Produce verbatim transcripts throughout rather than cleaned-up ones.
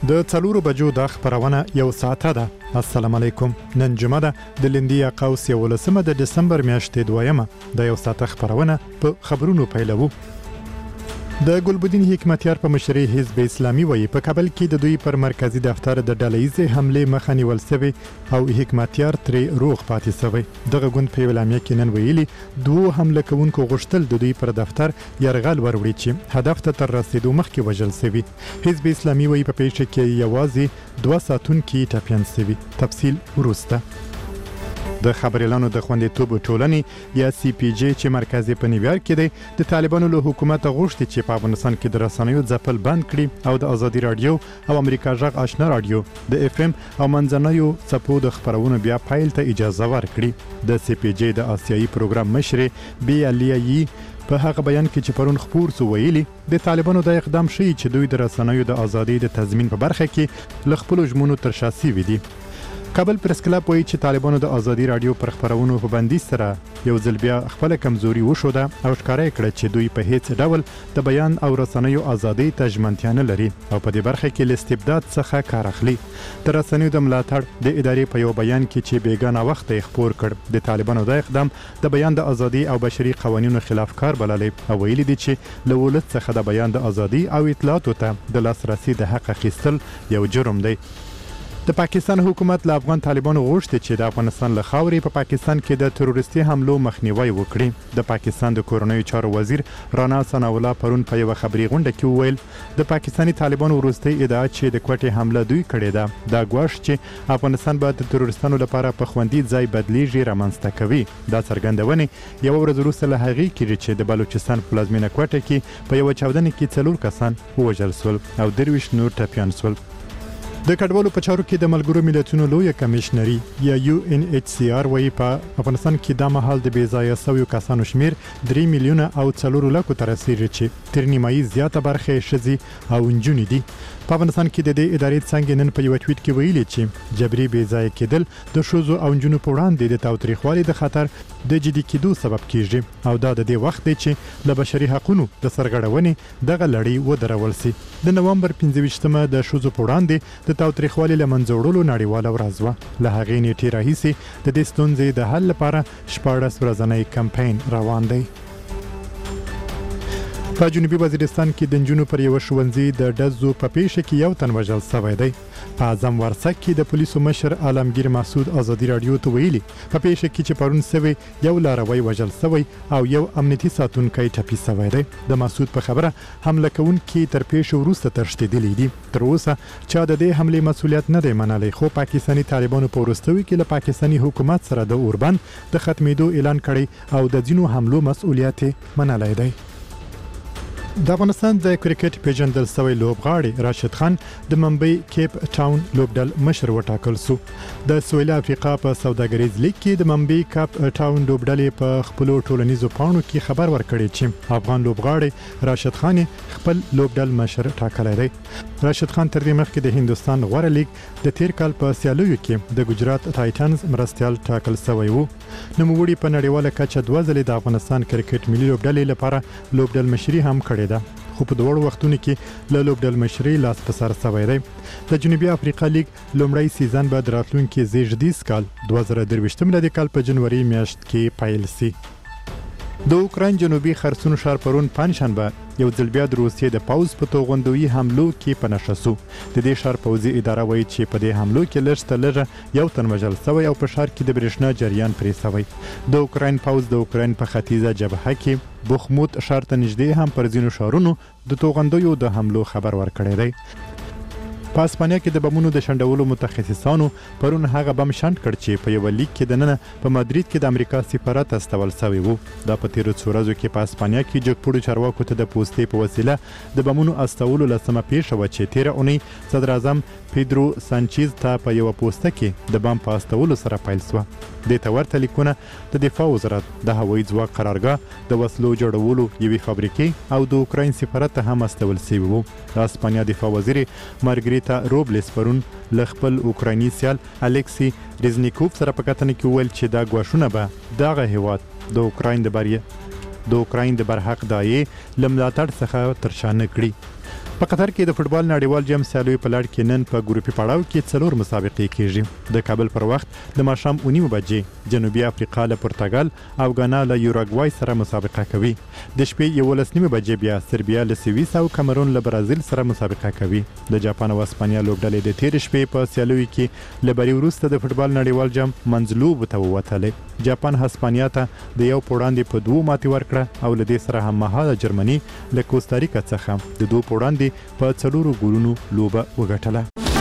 د څلورو بجو د خبرونه یو ساعته ده. السلام علیکم. نن جمعه ده د لندیا قوس یولسمه د دسمبر میاشتې دویمه. د یو ساعته خبرونه په خبرونو پیلوو. د ګلبدین حکمتیار په مشرۍ حزب اسلامي وایي په کابل کې د دوی پر مرکزی دفتر د ډلهیزې حملې مخه نیول شوې او حکمتیار ترې روغ پاتې شوی. دغه ګوند په اعلامیه کې نن ویلي دوه حمله کوونکو غوښتل د دوی پر دفتر یرغل وروړي چې هدف ته تر رسیدو مخکې وژل شوي. حزب اسلامي وایي په پیښه کې یوازې دوه ساتونکي ټپیان شوي. تفصیل وروسته. د خبريالانو د خوندیتوب ټولنې یا سی پی جی چې مرکز په نیویارک کې دی د طالبانو له حکومت غوښتي چې په افغانستان کې د رسنیو ځپل بند کړي او د ازادي رادیو او امریکا جغ آشنا رادیو د اف ام او منځنیو څپو د خبرونو بیا پایل ته اجازه ورکړي. د سی پی جی د آسیایي پروګرام مشر بی الیایی په هغه بیان کې چې پرون خبر سو ویلي د طالبانو د اقدام شي چې دوی د رسنیو د ازادي د تضمین په برخه کې ل خپل ژمنو تر شا سوي دي. کابل پریس کلب وایي چې طالبانو د ازادي رادیو پر خبرونو په بندیز سره یو ځل بیا خپل کمزوري وښوده او ښکاره کړه چې دوی په هیڅ ډول د بیان او رسنیو ازادي ته ژمنتیا نه لري او په دې برخه کې له استبداد څخه کار اخلي. د رسنیو د ملاتړ د ادارې په یو بیان کې چې بیګانه وخت یې خبر کړ د طالبانو د اقدام د بیان د ازادي او بشري قوانینو خلاف کار بللی او ویلي دي چې له ولس څخه د بیان د ازادي او اطلاعاتو ته د لاسرسي د حق اخیستل یو جرم دی. د پاکستان حکومت له افغان طالبانو غوښتي چې د افغانستان له خاورې په پا پاکستان کې د تروریستي حملو مخنیوي وکړي. د پاکستان د کورنیو چارو وزیر رانا ثنا الله پرون په یو خبري غونډه کې وویل د پاکستاني طالبانو وروستي ادعا چې د کوټې حمله دوی کړې ده دا ګواښ چې افغانستان به د تروریستانو لپاره په خوندي ځای بدلیږي رامنځته کوي. دا څرګندونه یو ورځ وروسته له هغې کېږي چې د بلوچستان په پلازمینه کوټه کې په یو چاودنه کې څلور کسان ووژل شول او درویشت نور ټپیان شول. د کډوالو په چارو کې د ملګرو ملتونو لویه کمیشنري یا یو ان ایچ سی آر وایي په افغانستان کې د مهال د بې ځایه شویو کسانو شمیر درې میلیونه او څلور لکو ته رسیږي چې تر نیمایي زیاته برخه یې ښځې او نجونې دي. په افغانستان کې د دې ادارې څنګه نن په یو ټویټ کې ویلي چې جبري بې ځایه کېدل د ښځو او نجونو په وړاندې د تاوتریخوالي د خطر د جدي کېدو سبب کیږي او دا د دې وخت دی چې له بشري حقوقو د سرغړونې دغه لړۍ ودرول شي. د نومبر پنځه ویشتمه د ښځو په وړاندې د تاوتریخوالي له منځه وړلو نړیواله ورځ وه. له هغې نیټې راهیسې د دې ستونزې د حل لپاره شپاړس ورځنی کمپاین روان دی. په جنوبي وزیرستان کې د نجونو پر یو ښوونځي د ډزو په پیښه کې یو تن وژل شوی دی. په اعظم ورسک کې د پولیسو مشر عالمگیر مسعود ازادي رادیو ته ویلي په پیښه کې چې پرون سوی یو لاروی وژل شوی او یو امنیتي ساتونکی ټپي شوی دی. د مسعود په خبره حمله کوونکي تر پیښې وروسته تښتېدلي دي. تر اوسه چا د دې حملې مسؤلیت نه دی منلی خو پاکستاني طالبانو په وروستیو کې له پاکستاني حکومت سره د اوربند د ختمېدو اعلان کړی او د ځینو حملو مسؤلیت منلی دی. د افغانستان د کرکټ پیژندل شوی لوبغاړی راشد خان د ممبئی کیپ ټاون لوبډل مشر وټاکل شو. د سویل افریقا په سوداګریز لیګ کې د ممبئی کیپ ټاون لوبډلې په خپل ټولنیزو پاڼو کې خبر ورکړی چې افغان لوبغاړی راشد خان خپل لوبډل مشر ټاکلی دی. راشد خان تر دې مخکې د هندستان غوره لیګ د تیر کال په سیالیو کې د ګجرات ټایټنز مرستیال ټاکل شوی وو. نوموړي په نړیواله کچه دوه ځلې د افغانستان کرکټ ملي لوبډلې لپاره لوبډل مشري هم کړې ده خو په دوړو وختونو کې له لوبډل مشري لاس په سر شوی دی. د جنوبي افریقا لیګ لومړی سیزن به د راتلونکي زیږدیز کال دوه زره درویشتم میلادي کال په جنوري میاشت کې پیل شي. د اوکراین جنوبي خرسون ښار پرون پنجشنبه یو ځل بیا د روسیې د پوځ په توغندویي حملو کې په نښه شو. د دې ښار پوځي اداره وایي چې په دې حملو کې لږ تر لږه یو تن وژل شوی او په ښار کې د برېښنا جریان پرې شوی. د اوکراین پوځ د اوکراین په ختیځه جبهه کې بخموت ښار ته نږدې هم پر ځینو ښارونو د توغندیو د حملو خبر ورکړی دی. په اسپانیا کې د بمونو د شنډولو متخصصانو پرون هغه بم شنډ کړ چې په یو لیک کې دننه په مادرید کې د امریکا سفارت استول شوی وو. دا په تیرو څو ورځو کې په اسپانیا کې جګپوړو چارواکو ته د پوستې په وسیله د بمونو استولو لسمه پیښه وه چې تیره اونۍ صدر اعظم پیدرو سانچیز ته په یو پوسته کې د بم په استولو سره پیل شوه. دې ته ورته لیکونه د دفاع وزارت د هوایي ځواک قرارګاه د وسلو جوړولو یوې فابریکې او د اوکراین سفارت ته هم استول شوي وو. د اسپانیا دفاع وزیر مارګریتا روبلس پرون له خپل اوکرایني سیال الکسی ریزنیکوف سره په کتنه کې وویل چې دا ګواښونه به دغه هیواد د اوکراین د بریا د اوکراین د برحق دایې له ملاتړ څخه تر شا نه کړي. په قطر کې د فوتبال نړیوال جام سیالیو په لړ کې نن په ګروپي پړاو کې څلور مسابقې کیږي. د کابل پر وخت د ماښام اونۍ بجې جنوبي افریقا له پرتګال او غانا له یوراګوای سره مسابقه کوي. د شپې یولس نیمه بجې بیا سربیا له سویس او کامرون له برازیل سره مسابقه کوي. د جاپان او اسپانیا لوبډلې د تیر شپې په سیالیو کې له بری وروسته د فوتبال نړیوال جام منځلوب ته ووتلې. جاپان هسپانیا ته د یو پوړاندې په دوه ماتې ورکړه او له دې سره هم مهاله جرمني له کوستاریکا څخه د دوه پوړاندې په څلورو ګولونو لوبه وګټله.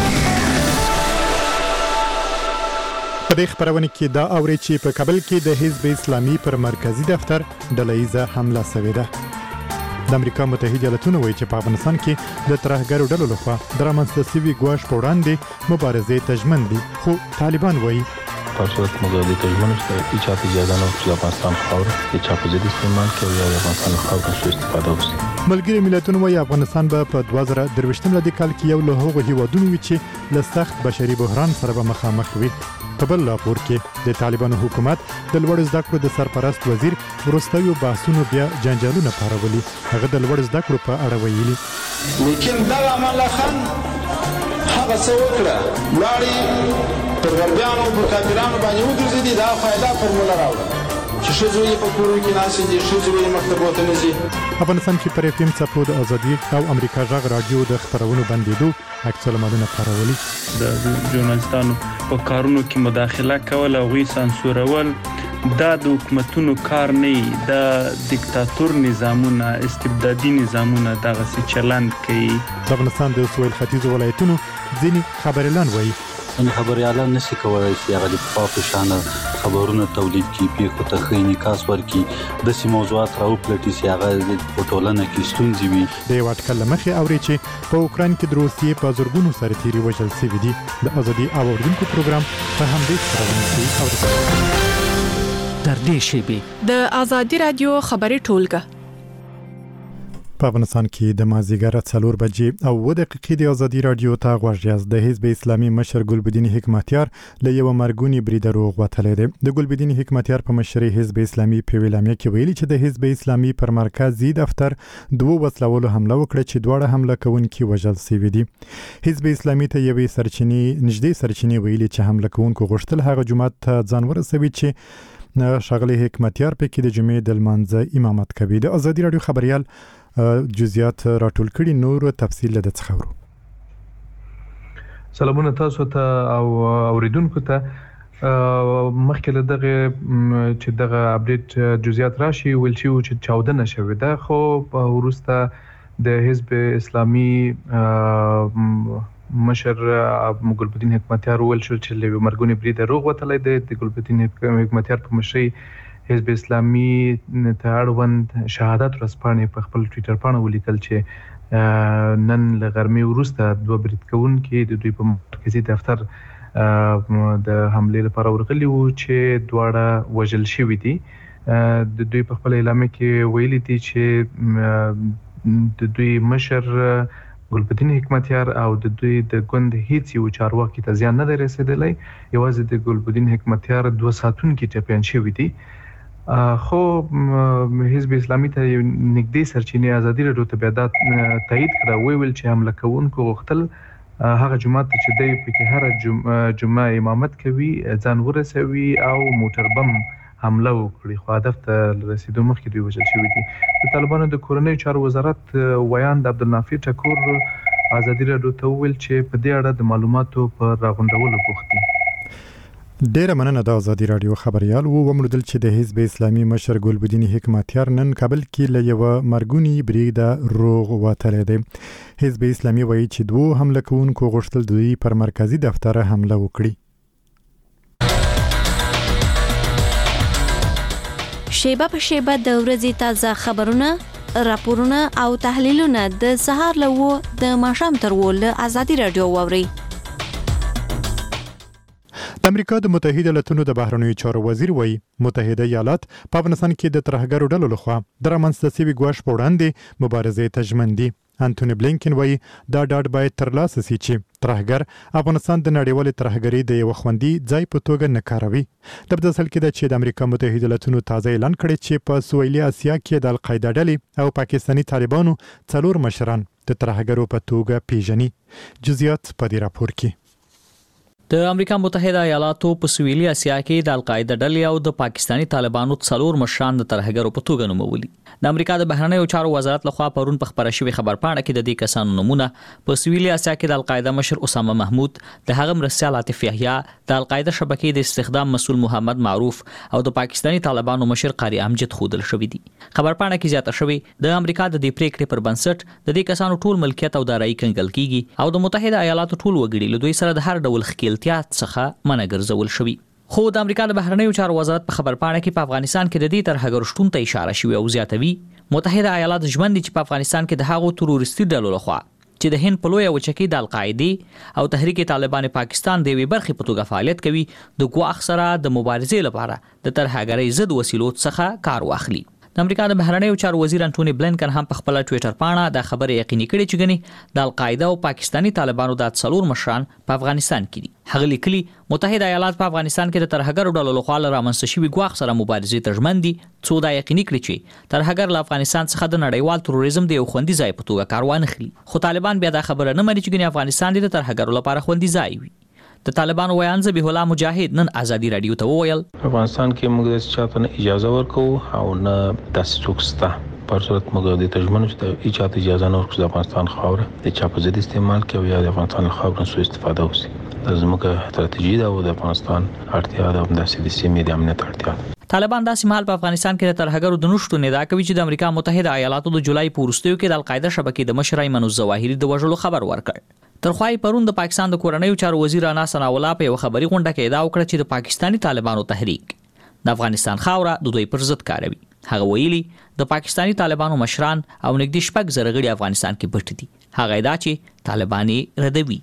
په دې خبرونه کې دا اوري چې په کابل کې د حزب اسلامي پر مرکزی دفتر ډلهیزه حمله شوې ده. د امریکا متحده ایالاتونو وایي چې په افغانستان کې د ترهګرو ډلو لخوا د رامنځته شوي ګواښ په وړاندې مبارزې ته ژمن دي، خو طالبان وایي په صورت مبارزې ته ژمن شته، هیڅ چاته اجازه نه ورکړي افغانستان خاوره د چا په ضد استعمال کړي یا د افغانستان خاوره څخه استفاده وکړي. ملګري ملتونه وایي افغانستان به په دوه زره درویشتم میلادي کال کې یو له هغو هیوادونو وي چې له سخت بشري بحران سره به مخامخ وي. په بل راپور کې د طالبانو حکومت د لوړ زده کړو د سرپرست وزیر وروستیو بحثونو بیا جنجالونه پارولي. هغه د لوړ زده کړو په اړه ویلي لیکن دا عمل خان هغه څه وکړه ولاړې پر غربیانو پر کافرانو باندې وګرځېدي، دا فایده فرموله راوړه چې ښځو یې په کورو کې ناستې دي، ښځو یې مکتبو ته نه ځي. افغانستان کې پر اف ام څپو د ازادي او امریکا غږ رادیو د خبرونو بندیدو عکس العملونه خپرولي. د ژورنالستانو په کارونو کې مداخله کول او غوي سانسورول دا د حکومتونو کار نه، د دیکتاتور نظامونه استبدادي نظامونه دغه څه چلند کوي. د افغانستان د سویل ختیځ ولایتونو ځینې خبريالان وایي ان خبريالان نشي کولای چې هغه د پاپ شان خبرونه تولید کړي، پیښو ته ښه انعکاس ورکړي، د سیمه موضوعات راوپلټي چې هغه په ټولنه کې ستونزې وي. د یو اټکل له مخې اوري چې په اوکراین کې د روسیې په زورګونو سرتیري وژل شوي دي. د ازادي اوریدونکو پروګرام په همدې خبرونه کې اوري. در دې شیبې د ازادي رادیو خبري ټولګه په افغانستان کې د مازیګر څلور بجې او اوه دقیقې د ازادي رادیو ته غوږ یاست. د حزب اسلامي مشر ګلبدین حکمتیار له یو مرګونی برید روغ وتلی دی. د ګلبدین حکمتیار په مشرۍ حزب اسلامي په ویلامه کې ویلي چې د حزب اسلامي پر مرکزی دفتر دوه وسلوالو حمله وکړه چې دواړه حمله کوونکي وژل شوي دي. حزب اسلامي ته یوې سرچینې نږدې سرچینې ویلي چې حمله کوونکو غوښتل هغه جماعت ته ځان ورسوي چې ښاغلی حکمتیار په کې د جمعې د لمانځه امامت کوي. د ازادي رادیو خبريال جزئیات راټول کړي، نور تفصیل له څخه ورو. سلامونه تاسو ته او اوریدونکو ته. مخکې له دغه چې دغه اپډیټ جزئیات راشي ویل شي چې چاودنه شوې ده، خو په وروسته د حزب اسلامي مشر ګلبدین حکمتیار ویل شو چې له مرګونی برید روغ وتلی دی. د ګلبدین حکمتیار په مشرۍ حزب اسلامي ته اړوند شهادت ورځپاڼې په خپل ټویټر باندې ولیکل چې نن له غرمې وروسته دوه برید کوونکي د دوی په مرکزی دفتر د حملې لپاره ورغلي وو چې دواړه وژل شوي دي. د دوی په خپل اعلامیه کې ویلي دي چې د دوی مشر ګلبدین حکمتیار او د دوی د ګوند هیڅ یو چارواکي ته زیان نه دی رسېدلی، یوازې د ګلبدین حکمتیار دوه ساتونکي ټپیان شوي دي. خو حزب اسلامي ته نږدې سرچینې ازادي رادیو ته بیا دا تایید کړه، ویل چې حمله کوونکو غوښتل هغه جماعت ته چې دی پکې هره جمعه امامت کوي ځان ورسوي او موټر بم حمله وکړي، خو هدف ته رسیدو مخکې دوی وژل شوي دي. د طالبانو د کورنیو چارو وزارت ویان د عبدالنافع ټکور ازادي رادیو ته وویل چې په دې اړه د معلوماتو پر راغونډولو بوخت دي. ډیره مننه د ازادي رادیو خبريال وو ومردل چې د حزب اسلامي مشر ګلبدین حکمتیار نن کابل کې له یو مرګونی برید روغ وتلی دی. حزب اسلامي وایي چې دوه حمله کوونکو غوښتل دوی پر مرکزی دفتر حمله وکړي. شیبه په شیبه د ورځې تازه خبرونه، راپورونه او تحلیلونه د سهار له و د ماښام تر و له ازادي رادیو واورئ. د امریکا د متحده ایالاتونو د بهرنیو چارو وزیر وایي متحده ایالات په افغانستان کې د ترهګرو ډلو لخوا د رامنځته شوي ګواښ په وړاندې مبارزې ته ژمن دي. انټونی بلینکن وایي دا ډاډ باید ترلاسه شي چې ترهګر افغانستان د نړیوالې ترهګرۍ د یو خوندي ځای په توګه نه کاروي. د اصل کې د چې د امریکا متحده ایالاتونو تازه اعلان کړی چې په سویلي اسیا کې د القاعده ډلې او پاکستاني طالبانو څلور مشران د ترهګرو په توګه پیژني. جزئیات په دې راپور کې. د امریکا متحده ایالاتو په سویلي اسیا کې د القاعده ډلې او د پاکستاني طالبانو څلور مشران د ترهګرو په توګه نومولي. د امریکا د بهرنیو چارو وزارت لخوا پرون په خبره شوی خبرپاڼه کې د دې کسانو نمونه په سویلي اسیا کې د القاعده مشر اسامه محمود، د هغه مرستیال عاطف یحیی، د القاعده شبکې د استخدام مسؤل محمد معروف او د پاکستاني طالبانو مشر قاری امجد خودل شوی دي. خبرپاڼه کې زیاته شوی د امریکا د دې پریکړې پر بنسټ د دې کسانو ټول ملکیت او دارایي کنګل کیږي او د متحده ایالاتو ټول وګړي له دوی سره د هر ډول خکیلتیات څخه منع ګرځول شوی. خو د امریکا د بهرنیو چارو وزارت په خبرپاڼه کې په افغانستان کې د دې ترهګرو شتون ته اشاره شوی او زیاتوي متحده ایالات ژمن دي چې په افغانستان کې د هغو تروریستي ډلو لخوا چې د هند په لویه وچه کې د القاعده او تحریک طالبان پاکستان د یوې برخې په توګه فعالیت کوي، د ګواښ سره د مبارزې لپاره د ترهګرۍ ضد وسیلو څخه کار واخلي. د امریکا د بهرنیو چارو وزیر انټونی بلینکن هم په خپل ټوئیټر پاڼه د خبرې یقیني کړې چې ګني د القاعده او پاکستاني طالبانو د څلور مشران په افغانستان کې دي. هغه لیکلي متحده ایالات په افغانستان کې د ترهګرو ډلو لخوا رامنځته شوي ګواښ سره مبارزې ته ژمن دي څو دا یقیني کړي چې ترهګر له افغانستان څخه د نړیوال تروریزم د یو خوندي ځای په توګه کار وانخلي. خو طالبان بیا دا خبره نه مني چې ګني افغانستان د ترهګرو لپاره خوندي ځای وي. د طالبانو ویان ذبیح الله مجاهد نن ازادي رادیو ته وویل افغانستان کې موږ د چاته نه اجازه ورکو او نه داسې څوک شته پر صورت موږ د تجمن چې هیڅ چاته اجازه نه ورکو د افغانستان خاوره د چا په ضد استعمال کوي یا د افغانستان خاوره سوء استفاده وشي. د زموږه استراتیژي دا او د افغانستان اړتیا ده د داسې سیمې د امنیت اړتیا. طالبان داسې مهال په افغانستان کې د ترهګرو د نشټو نداء کوي چې د امریکا متحده ایالاتو د جولای په وروستیو کې د القاعده شبکې د مشر ایمن الظواهري د وژلو خبر ورکړ. ترخوای پرون د پاکستان د کورنیو چارو وزیر انا ثنا الله په یو خبري غونډه کې ادعا وکړه چې د پاکستاني طالبانو تحریک د افغانستان خاوره د دوی پر ضد کاروي. هغه ویلي د پاکستاني طالبانو مشران او نږدې شپږ زره غړي افغانستان کې پټ دي. هغه ادعا چې طالبان ردوي.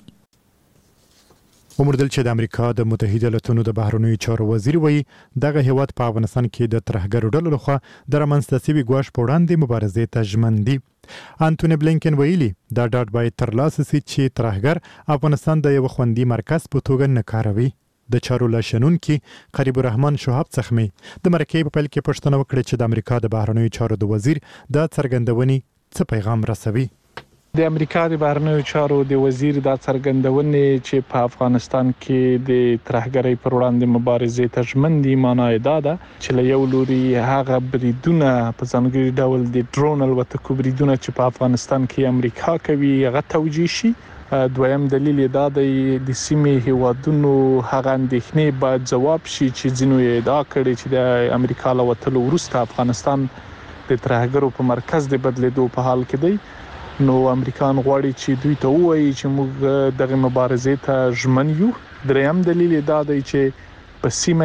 ومردل چې د امریکا د متحده ایالاتونو د بهرنیو چارو وزیر وایي دغه هیواد په افغانستان کې د ترهګرو ډلو لخوا د رامنځته شوي ګواښ په وړاندې مبارزې ته ژمن دي. انټونی بلینکن ویلي دا ډاډ باید ترلاسه شي چې ترهګر افغانستان د یو خوندي مرکز په توګه نه کاروي. د چارو لشنونکي قریب الرحمن شهاب څخمي د مرکې په پیل کې پوښتنه وکړه چې د امریکا د بهرنیو چارو د وزیر د څرګندونې څه پیغام رسوي. د امریکا د بهرنیو چارو د وزیر دا څرګندونې چې په افغانستان کې د ترهګرۍ پر وړاندې مبارزې ته ژمن دي معنا دا ده چې له یو لوري هغه بریدونه په ځانګړي ډول د ډرون الوتکو بریدونه چې په افغانستان کې امریکا کوي هغه توجیه شي. دویم دلیل دا دی د سیمې هیوادونو هغه اندېښنې باید ځواب شي چې ځینو یې ادعا کړې چې د امریکا له وتلو وروسته افغانستان د ترهګرو په مرکز د بدلېدو په حال کې دی. نو امریکایان غواړي چې دوی ته ووایي چې موږ دغه مبارزې ته ژمن یو. دریم دلیل دا دی چې په سیمه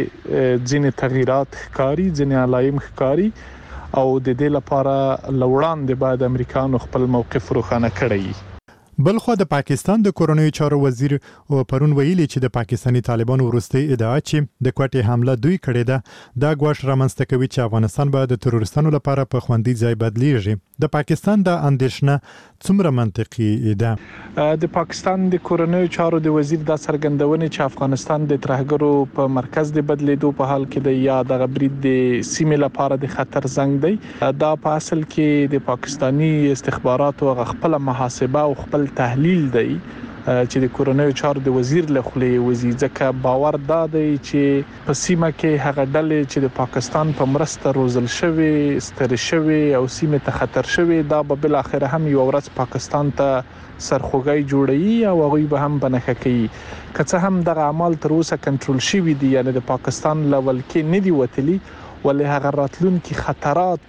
کې ځینې تغیرات ښکاري، ځینې علایم ښکاري او د دې لپاره لوړاندې باید امریکایانو خپل موقف روښانه کړي. بلخو د پاکستان د کورنیو چارو وزیر پرون ویلي چې د پاکستاني طالبانو وروستي ادعا چې د کوټې حمله دوی کړې ده دا ګواښ رامنځته کوي چې افغانستان به د تروریستانو لپاره په خوندي ځای بدلیږي. د پاکستان د اندېښنه څومره منطقي ده؟ د پاکستان د کورنیو چارو د وزیر دا څرګندونه چې افغانستان د ترهګرو په مرکز د بدلیدو په حال کې دی یا د برید د سیمې لپاره د خطر زنګ دی، دا په اصل کې د پاکستانی استخباراتو خپل محاسبه او خپل تحلیل دی چې د کورنیو چارو د وزیر له خولې وزي. ځکه باور دا دی چې په سیمه کې هغه ډلې چې د پاکستان په مرسته روزل شوی ستر شوی او سیمه ته خطر شوی دا به بل اخر هم یو ورځ پاکستان ته سرخوږی جوړي او هغه به هم بنخه کوي. که څه هم دغه اعمال تر اوسه کنټرول شوی دي یعنی د پاکستان لیول کې نه دی وتلی ولې هغه راتلونکي خطرات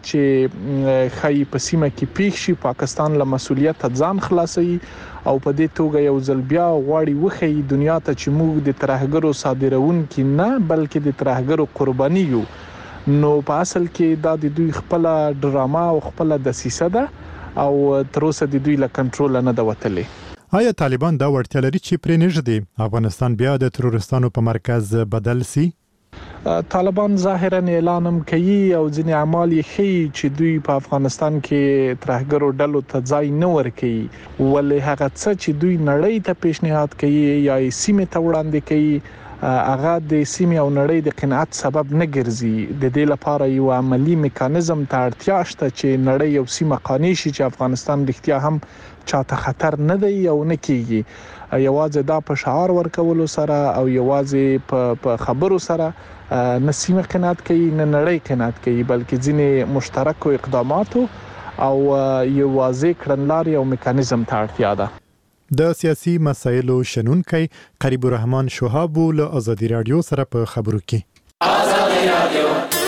چې خای په سیمه کې پیښ شي پاکستان له مسولیت ځان خلاصي او په دې توګه یو ځل بیا غواړي وخی دنیا ته چې موږ د ترهګرو صادرونکو نه بلکې د ترهګرو قرباني یو. نو په اصل کې دا د دوی خپل ډراما او خپل دسیسه ده او تر اوسه د دوی له کنټرول نه ده وتلې. آیا طالبان دا وړتیا لري چې پرې نږدې افغانستان بیا د تروریستانو په مرکز بدل سي؟ طالبان ظاهرا اعلان هم کوي او ځینې اعمال یې ښیي چې دوی په افغانستان کې ترهګرو ډلو ته ځای نه ورکوي ولې هغه څه چې دوی نړۍ ته پیشنهاد کوي یا سیمه ته وړاندې کوي هغه د سیمې او نړۍ د قناعت سبب نه ګرځي. د دې لپاره یو عملی میکانیزم ته اړتیا شته چې نړۍ یو سیمه قانوني شي چې افغانستان رښتیا هم چاته خطر نه دی او نه کیږي. یوازې دا په شعار ورکولو سره او یوازې په خبرو سره نسیمه قناعت کوي نه نړۍ قناعت کوي، بلکې ځینې مشترکو اقداماتو او یو واضح کړنلارې او میکانیزم ته اړتیا ده. د سیاسي مسایلو شنونکي قریب الرحمن شهاب له آزادي رادیو سره په خبرو کې. آزادي رادیو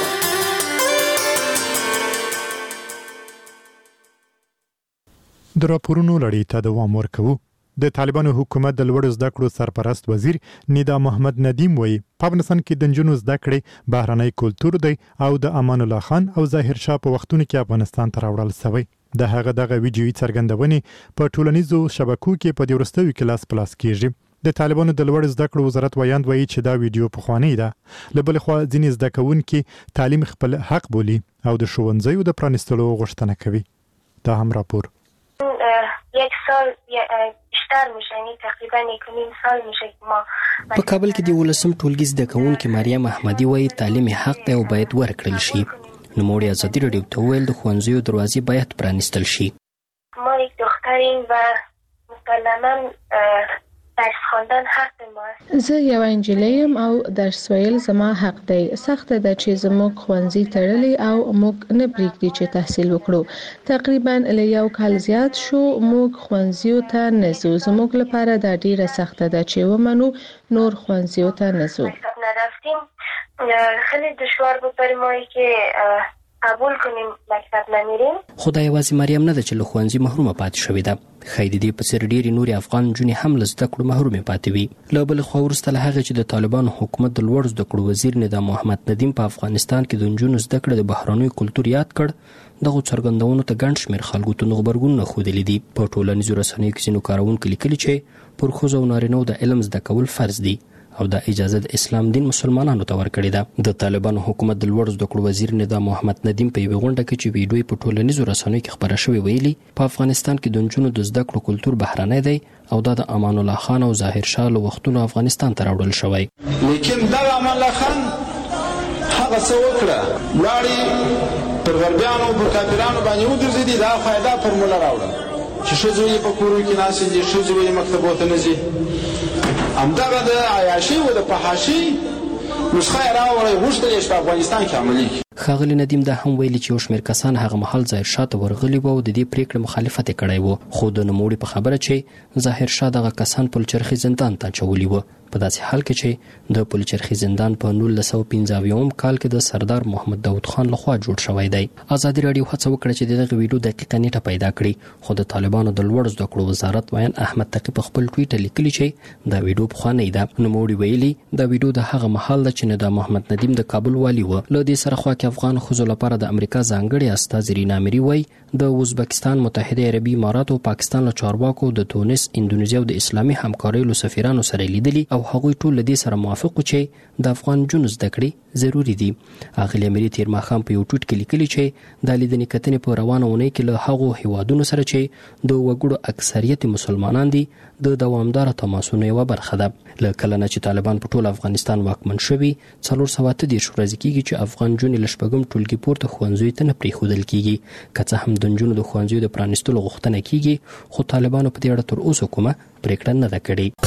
د راپورونو لړۍ ته دوام ورکوو. د طالبانو حکومت د لوړ زده کړو سرپرست وزیر ندا محمد ندیم وایي په افغانستان کې د نجونو زده کړې بهرنی کلتور دی او د امان الله خان او ظاهر شاه په وختونو کې افغانستان ته راوړل شوی. د هغه دغه ویډیویي څرګندونې په ټولنیزو شبکو کې په د وروستیو کې لاس پلاس کیږي. د طالبانو د لوړ زده کړو وزارت ویاند وایي چې دا ویډیو پخوانی ده. له بل خوا ځینې زده کوونکي تعلیم خپل حق بولي او د ښوونځیو د پرانیستلو غوښتنه کوي. دا هم راپور. یک سال بیشتر میشه، یعنی تقریبا یک نیم سال میشه که ما په کابل کې د ولسم ټولګي زده کوونکي مریم احمدی وایي تعلیم حق دی او باید ورکړل شي. نو موږ ازادي رادیو ته ویل د ښوونځیو دروازې باید پرانیستل شي. ما یک دختریم و مسلماً درس خواندن حق ما است. زه یو انجلیم او درس ویل زما حق دی. سخت ده چې زموږ ښوونځي تړلي او موږ نه پریږدي چې تحصیل وکړو. تقریبا له یو کال زیات شو موږ ښوونځیو ته نه ځو. زموږ لپاره دا ډیره سخته ده چې ومنو نور ښوونځیو ته نه ځو. نرفتیم خیلی دشوار بود برای ما که قبول کنیم مکتب نمیریم. خدای یوازې مریم نه ده چې له ښوونځي محرومه پاتې شوې ده. ښایي د دې په څېر ډېرې نورې افغان نجونې هم له زده کړو محرومې پاتې وي. له بلې خوا وروسته له هغې چې د طالبانو حکومت د لوړ زده کړو وزیر ندا محمد ندیم په افغانستان کې د نجونو زده کړې د بهرنیو کلتور یاد کړ، دغو څرګندونو ته ګڼ شمېر خلکو ته غبرګونونه ښودلي دي. په ټولنیزو رسنیو کې ځینو کاروونکو لیکلي چې پر ښځو او نارینهو د علم زده کول فرض دي او دا اجازه د اسلام دین مسلمانانو ته ورکړې ده. د طالبانو حکومت د لوړ زده کړو وزیر ندا محمد ندیم په یوه غونډه کې چې ویډیو په ټولنیزو رسنیو کې خپره شوې ویلي په افغانستان کې د نجونو د زده کړو کلتور بهرنی دی او دا د امان الله خان او ظاهر شاه له وختونو افغانستان ته راوړل شوی. لیکن دا امان الله خان هغه څه وکړه ولاړې پر غربیانو پر کافرانو باندې ودرځېدي. دا فایده فرموله راوړه چې ښځو یې په کورو کې ناستې دي، ښځو یې مکتبو ته نه ځي. همدغه د عیاشي او د فحاشي نسخه یې راوړې غوښتل یې په افغانستان کې عملي کړي. ښاغلي ندیم دا هم ویلي چې یو شمېر کسان هغه مهال ظاهر شاه ته ورغلي وو او د دې پرېکړې مخالفت یې کړی و، خو د نوموړي په خبره چې ظاهر شاه دغه کسان پلچرخي زندان ته اچولي وو، په داسې حال کې چې د پلچرخي زندان په نولس سوه پنځه اویایم کال کې د سردار محمد داود خان لخوا جوړ شوی دی. ازادي راډیو هڅه وکړه چې دغه ویډیو دقیقه نیټه پیدا کړي، خو د طالبانو د لوړ زده کړو وزارت ویان احمد تقی په خپل ټویټر لیکلي چې دا ویډیو پخوانی ده. نوموړي ویلي دا ویډیو د هغه مهال ده چې ندا محمد ندیم د کابل والي و. له دې سره خوا کې افغان ښځو لپاره د امریکا ځانګړي استازي رینا امري وایي د ازبکستان، متحده عربي امارات او پاکستان له چارواکو د تونس، اندونیزیا او د اسلامي همکارۍ له سفیرانو سره لیدلي او هغوی ټول له دې سره موافق وو چې د افغان نجونو زده کړې ضروري دي. اغلې امري تیر ماښام په یو ټویټ کې لیکلي چې د لیدنې کتنې په روانه اونۍ کې له هغو هیوادونو سره چې د وګړو اکثریت مسلمانان دي د دوامداره تماسونو یوه برخه ده. له کله نه چې طالبان په ټول افغانستان واکمن شوي څلور سوه اته دېرش ورځې کېږي چې افغان نجونې له شپږم ټولګي پورته ښوونځیو ته نه پرېښودل کېږي. که څه هم د نجونو د ښوونځیو د پرانیستلو غوښتنه کېږي، خو طالبانو په دې اړه تر اوسه کومه پرېکړه نه ده کړې.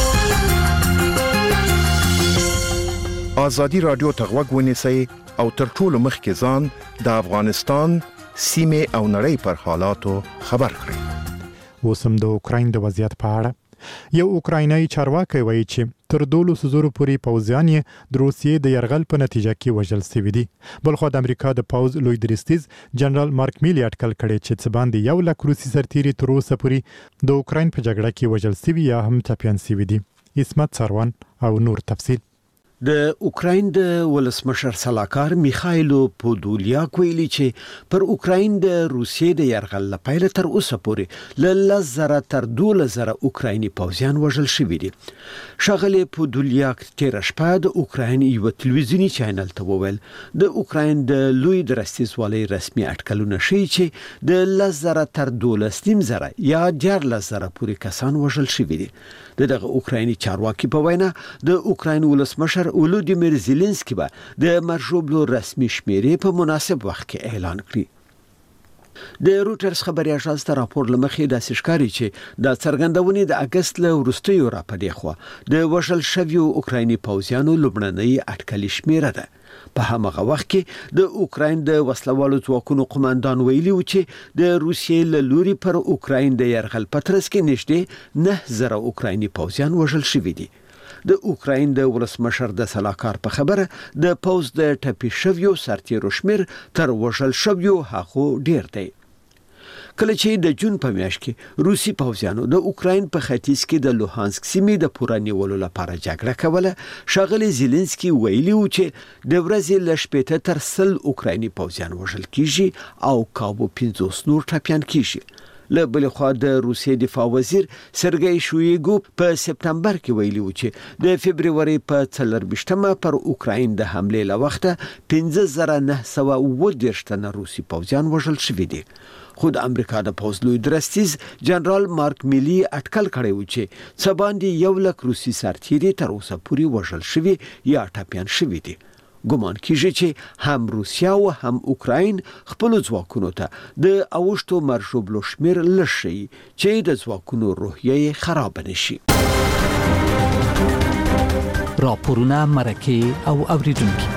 آزادي رادیو ته غوږ ونیسئ او تر ټولو مخکې ځان د افغانستان سیمې او نړۍ پر حالاتو خبر کړئ. اوس هم د اوکراین د وضعیت په اړه یو اوکراینایي چارواکي وایي چې تر دولس زره پورې پوځیان یې د روسیې د یرغل په نتیجه کې وژل شوي دي. بلخو د امریکا د پوځ لوی درستیز جنرال مارک میلی اټکل کړی چې څه باندې یو لک روسي سرتیري تر اوسه پورې د اوکراین په جګړه کې وژل شوي یا هم ټپیان شوي دي. اسمت سروان او نور تفصیل. د اوکراین د ولسمشر سلاکار میخایلو پودولیاک ویلي چې پر اوکراین د روسیې د يرغل لپاره تر اوسه پورې ل لزره تر دوله زره اوکرایني پوځیان وژل شوي دي. شاغلي پودولیاک تیر شپه د اوکراین یو تلویزیونی چینل ته وویل د اوکراین د لوی درستیزوالي رسمي اټکلونه شي چې د لزره تر دوله سیم زره یا دیار لزره پورې کسان وژل شوي دي. دغه اوکرایني چارواکي په وینا د اوکراین ولسمشر ولودیمیر زيلنسکي به د مرجوبلو رسمي شمیرې په مناسب وخت کې اعلان کړي. د روټرز خبري اژانس ته راپور لمخې د سشکاري چې د څرګندونې د اگست له وروستیو راپدې خو د وژل شویو اوکرایني پوځیانو لومړنۍ اټکلي شمیره ده. په همغه وخت کې د اوکراین د وسلوالو ځواکونو قوماندان ویلي و چې د روسیې له لوري پر اوکراین د يرغل پترس کې نږدې نه زره اوکرایني پوځیان وژل شوي دي. د اوکراین د ولسمشر د سلاکار په خبره د پوز د ټپي شویو سرتیرو شمیر تر وژل شویو هغو ډیر دی. کله چې د جون په میاشت کې روسي پوځیانو د اوکراین په ختیځ کې د لوهانسک سیمې د پوره نیولو لپاره جګړه کوله، شاغلي زيلنسکي ویلي و چې د ورځې ل شپږ تر سل اوکرایني پوځیان وژل کیږي او کابو پنځوس نور ټپيان کیږي. له بل خوا د روسیې دفاع وزیر سرګئی شویګو په سپتمبر کې ویلي و چې د فبرवरी په څلوربشتمه پر اوکراین د حمله له وخته پنځه زره نه سوه اووه دېرش تنه روسي پوځیان وژل شوي دي. خود امریکا د پوز لوی درستیز جنرال مارک میلی اټکل کړی و چې څه باندې یو لک روسي سرتیري تر اوسه پورې وژل شوي یا ټپيان شوي دي. ګمان کیږي چې هم روسیا او هم اوکراین خپل ځواکونو ته د اوشتو مرشوبلو شمیر لشي چې د ځواکونو روحیه خراب نشي. راپورونه مرکه او اوریدونکو.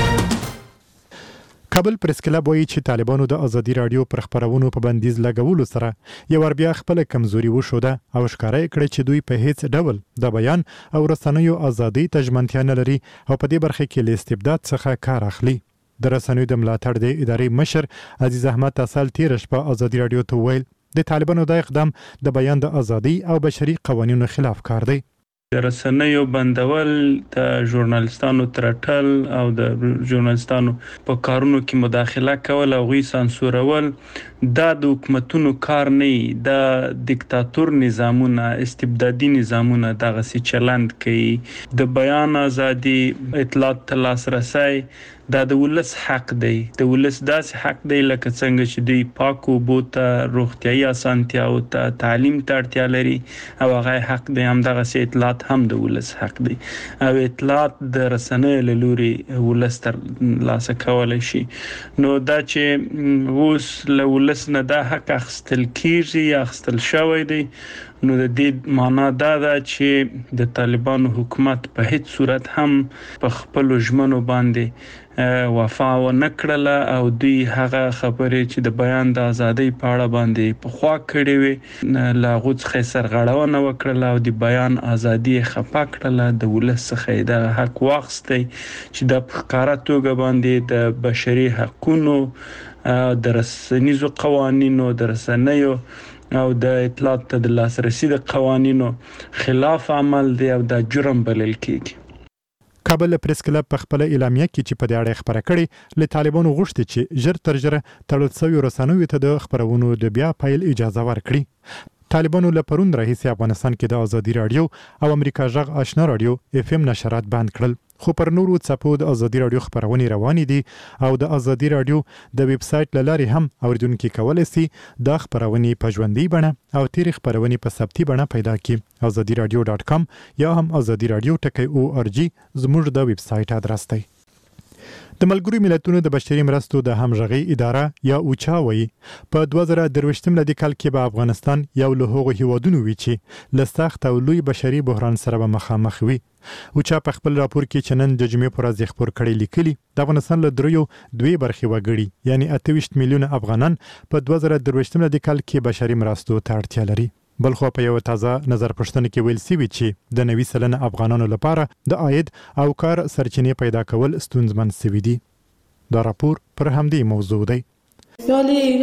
کابل پریس کلب وایي چې طالبانو د ازادي رادیو پر خبرونو په بندیز لګولو سره یو ور بیا خپل کمزوري وشوده او ښکارا کړی چې دوی په هیڅ ډول د بیان او رسنیو ازادي تضمینتیا نه لري او په دې برخه کې له استبداد څخه کار اخلي. د رسنیو د ملاتړ د ادارې مشر عزیز احمد اصل تیر شپه ازادي رادیو ته ویل د طالبانو د اقدام د بیان د ازادي او بشري قوانینو خلاف کار دی. د رسنیو بندول، د ژورنالستانو ترټل او د ژورنالستانو په کارونو کې مداخله کول او غوي سانسورول دا د حکومتونو کار نه، د دیکتاتور نظامونه، استبدادي نظامونه دغه سي چلند کوي. د بیان ازادي، اطلاعات ته لاسرسي دا د ولس حق دی. د ولس داس حق دی لکه څنګه چې دوی پاکو بوته، روغتيایي اسانتیا او ته تعلیم ته اړتیا لري او هغه حق دی. هم دغه سي اطلاعات هم د ولس حق دی او اطلاعات د رسنیو له لوري ولس تر لاسه کولای شي. نو دا چې اوس له ولس نه دا حق اخستل کیږي یا اخستل شوی دی، نو د دې معنا دا ده چې د طالبانو حکومت په هیڅ صورت هم په خپل ژمنو باندې وفا و نکړله او دوی هغه خبرې چې د بیان د ازادۍ په اړه باندې په خوا کړې وي لا غوڅ خسر غړونه وکړله او د بیان ازادي خپا کړله. د ولس څخه د حق واخستي چې د ښکارا توګه باندې د بشري حقوقو، د رسنیزو قوانینو، د رسنیو او د اطلاعات ته د لاسرسي د قوانینو خلاف عمل دی او د جرم بلل کیږي. کابل پریس کلب په خپل اعلامیه کې چې په دې اړه خبره کړې له طالبانو غوښتي چې ژر تر ژره تړل شوی رسنیو ته د خبرونو د بیا پیل اجازه ورکړي. طالبانو له پرون راهیسې افغانستان کې د ازادي رادیو او امریکا جغ آشنا رادیو اف ام نشرات بند کړل، خو پر نورو څپو د ازادي رادیو خبرونه روانې دي او د ازادي رادیو د ویب سټ لاري هم اوریدونکو کولای شي د خبرونه په ژوندۍ بڼه او تاریخ خبرونه په ثبتي بڼه پیدا کړي. ازادي رادیو ډاټ کام یا هم ازادي رادیو ټکی او ار جی زموږ د ویب سټ ادرس دی. د ملګرو ملتونو د بشري مرستو د همغږي اداره یا اوچا وایي په دوه زره درویشتم لدی کال کې به افغانستان یو له هغو هیوادونو وي چې له سخت او لوی بشري بحران سره به مخامخ وي. اوچا په خپل راپور کې چې نن د جمعې پر ورځ خبر کړي لیکلي د افغانستان له دریو دوی برخې وګړي یعنی اته ویشت میلیونه افغانان په دوه زره درویشتم لدی کال کې بشري مرستو ته اړتیا لري. بلخو په یو تازه نظر پښتنه کې ویل سوي چې د نوي سلنه افغانانو لپاره د عاید او کار سرچینې پیدا کول ستونزمن سوي دي. دا راپور پر همدې موضوع دی. ولی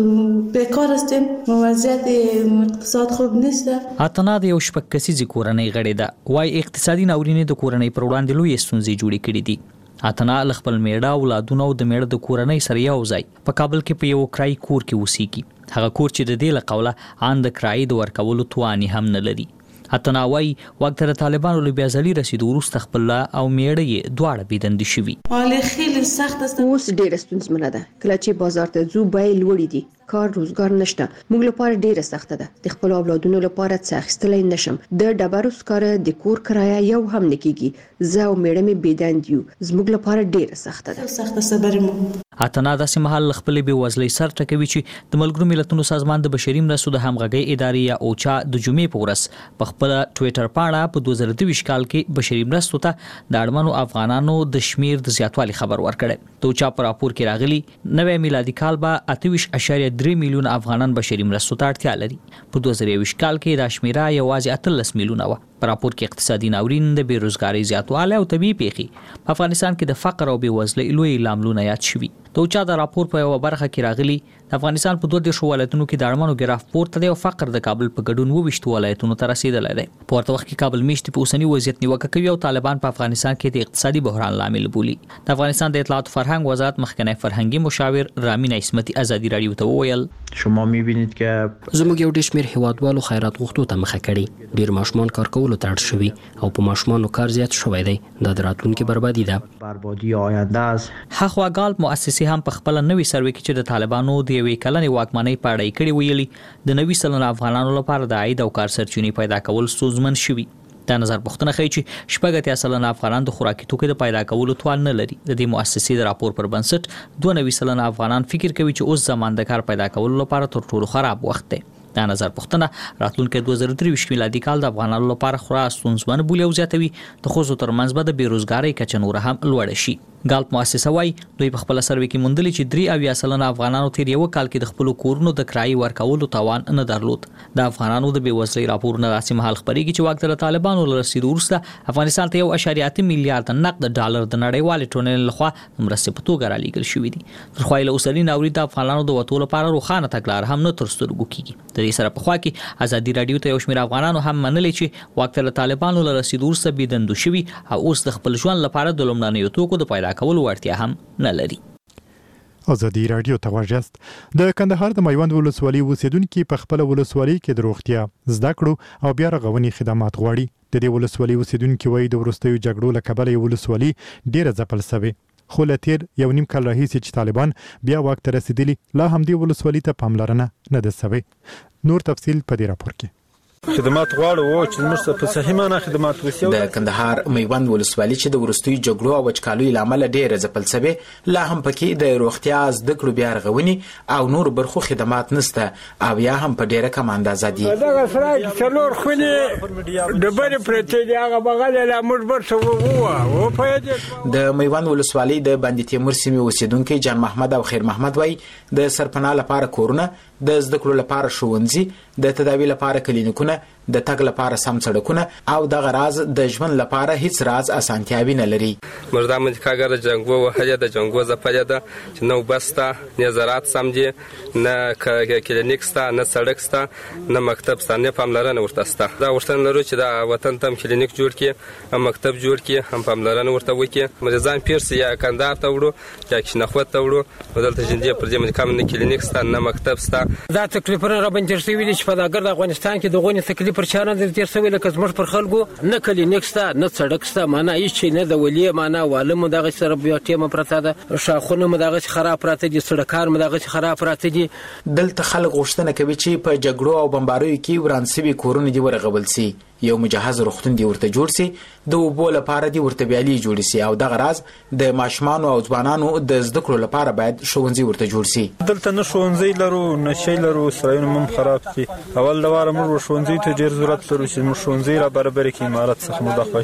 بیکار هستیم، وضعیت اقتصاد خوب نیست. اتنا د یو شپږ کسیزې کورنۍ غړې ده، وای اقتصادي ناورینې د کورنۍ پر وړاندې لوی ستونزې جوړې کړې دي. اتنا ل خپل میړه اولادونه او د میړه د کورنۍ سره یو ځای په کابل کې په یو کرای کور کې اوسېږي. هغه کور چې د دې له قوله ان د کرای د ورکولو توان هم نه لري. اتنا وای وخت د طالبانو له بیازلي رسیدو وروسته خپل او میړه یې دواړه بيدند شوي. حالې خیلی سخت است. اوس ډېر ستونزمنه ده. کله چې بازار ته ځو بیې لوړې دي، کار روزګار نشته. موږ لپاره ډیره سخته ده. د خپل اولادونو لپاره څه اخیستلای نشم. د ډبرو سکاره د کور کرایه یو هم نکېږي. زه او میړه مې بيدند یو. زموږ لپاره ډیره سخته ده. سخته صبر مو. اتنا داسې مهال خپل به وزلې سر ټکوي چې د ملګرو ملتونو سازمان د بشري مرستو د همغږي ادارې یا اوچا د جمعې په ورځ په خپل ټوئیټر پاڼه په دوه زره دوه کال کې بشري مرستو ته د اړمنو افغانانو د شمیر د زیاتوالي خبر ورکړ. د اوچا پر راپور کې راغلي نوې میلادي کال به اته ویشت اعشاریه درې میلیون افغانان بشري مرستو ته اړتیا لري. په دوه زره یو کال کې دا شمیره یوازې اتلس میلیونه و. په راپور کې اقتصادي ناورین، د بیروزګاری زیاتوالی او طبي پیښې په افغانستان کې د فقر او بېوزلۍ لوی لاملونه یاد شوي. د اوچا د راپور په یو برخه کې راغلي د افغانستان په دوه دیرشو ولایتونو کې د اړمنو ګراف پورته دی او فقر د کابل په ګډون وویشت ولایتونو ته رسیدلی دی. په ورته وخت کې کابل میشتې په اوسني وضعیت نیوکه کوي او طالبان په افغانستان کې د اقتصادي بحران لامل بولي. د افغانستان د اطلاعات فرهنګ وزارت مخکنی فرهنګي مشاور رامین عصمتي ازادي رادیو ته وویل شما می‌بینید که زموږ یو ډېر شمېر هیوادوالو خیرات غوښتو ته مخه کړي. ډېر ماشومان کار کولو ته اړ شوي او په ماشومانو کار زیات شوی دی. دا د راتلونکي بربادي ده. بربادي آینده است. هغه غالب مؤسسې هم په خپل نوې سروې کې چې د طالبانو د یوې کلنې واکمنۍ په اړه کړي ویلي د نوي سلنه افغانانو لپاره د عاید او کار سرچینې پیدا کول ستونزمن شوي. دا نظر پوښتنه کوي چې شپږ اتیا سلنه افغانان د خوراکي توکو د پیدا کولو توان نه لري. د دې مؤسسې د راپور پر بنسټ دوه نوي سلنه افغانان فکر کوي چې اوس زمان د کار پیدا کولو لپاره تر ټولو خراب وخت دی. دا نظر پوښتنه راتلونکي دوه زره درې میلادي کال د افغانانو لپاره خورا ستونزمن بولي او زیاتوي د ښځو ترمنځ به د بیروزګارۍ کچه نوره هم لوړه شي. ګالپ مؤسسه وايي دوی په خپل سروې کې موندلي چې درې اویا سلنه افغانانو تیر یو کال کې د خپل کورونو د کرایي ورکولو توان نه درلود. د افغانانو د بیوزلۍ راپورونه داسې مهال خبرېږي چې وخت د طالبانو له رسیدو وروسته افغانستان ته یو اعشاریه اته میلیارډ نقد ډالر د نړیوالې ټولنې لخوا مرستې په توګه رالیږل شوي دي. تر خو له اوسني ناورین د افغانانو د وټولو لپاره روښانه تګلار هم نه تر سترګو کیږي. د دې سره په خوا کې ازادي رادیو ته یو شمېر افغانانو هم منلي چې وخت له طالبانو له رسیدو وروسته بيدندو شوي او اوس د خپل ژوند لپاره د لومړنیو توکو د پیدا کولو وړتیا هم نه لري. ازادي رادیو ته واجست د کندهار د میوند ولسوالۍ اوسیدونکو په خپل ولسوالۍ کې د روغتیا، زده کړو او بیا رغونې خدمات غواړي. د دې ولسوالۍ اوسیدونکو وایي د ورستیو جګړو له کبله یو ولسوالۍ ډیره ځپل شوې. خو له تیر یو نیم کال راهیسې چې طالبان بیا واک ته رسیدلي لا هم دې ولسوالۍ ته پاملرنه نه ده شوې. نور تفصیل په دې راپور کې. خدمات غواړو چې موږ په صحیح معنا خدمات وشي. د کندهار میوند ولسوالۍ چې د ورستیو جګړو او وچکالیو لامل ډېر ځپل شوی لا هم پکې د روغتیا، زده کړو، بیا رغونې او نور برخو خدمات نشته او یا هم په ډېره کم اندازه دي. دا سره څلور خونې د بری پرته دی هغه بغل له موږ برسو وو په دې. د میوند ولسوالۍ د باندې تیمور سیمې اوسیدونکو جان محمد او خیر محمد وای د سرپناه لپاره کورونه، د زده کړو لپاره ښوونځي، د تداوی لپاره کلینیکونه، د تګ لپاره سم سړکونه او د غراز د ژوند لپاره هیڅ راز اسانتیاوي نه لري. مردا مې کاګر جنگو وهله د جنگو زپاله ده چې نو بستا نه زراعت سم دي، نه کلینیک ستا، نه سړک ستا، نه مکتب ستا، نه پاملرنه ورته ستا. دا وشتن لرو چې دا وطن تم کلینیک جوړ کړي، هم مکتب جوړ کړي، هم پاملرنه ورته وکړي. مریضان پیرس یا کندهار ته وړو یا کښنخوت ته وړو، ودلته جندې پر دې مې کم نه کلینیک ستا، نه مکتب ستا. دا تکلیفونه را باندې شوي دي چې په دغه افغانستان کې دغه تکلیف پر چانه د تیر سوي لکه زموږ پر خلکو نه کلینیک ستا، نه سړک ستا، معنا هیڅ نه د ولی معنا والم دغه سره بیا ټیمه پراته ده، شاخونه مدغه خراب پراته دي، سړکار مدغه خراب پراته دي. دلته خلک غوښتنه کوي چې په جګړو او بمباریو کې ورانسوي کورونه دی ورغبل سي، یو مجهز روغتون دی ورته جوړ سي، د اوبو لپاره دی ورته بیالي جوړ سي او دغه راز د ماشومانو او ځوانانو د زده کړو لپاره باید ښوونځي ورته جوړ سي. دلته نه ښوونځي لرو، نه شی لرو، سرایونه هم خراب دي. اول د واره موږ ښوونځي ته ډیر ضرورت لرو چې موږ ښوونځي را برابر کړي. امارات څخه مو د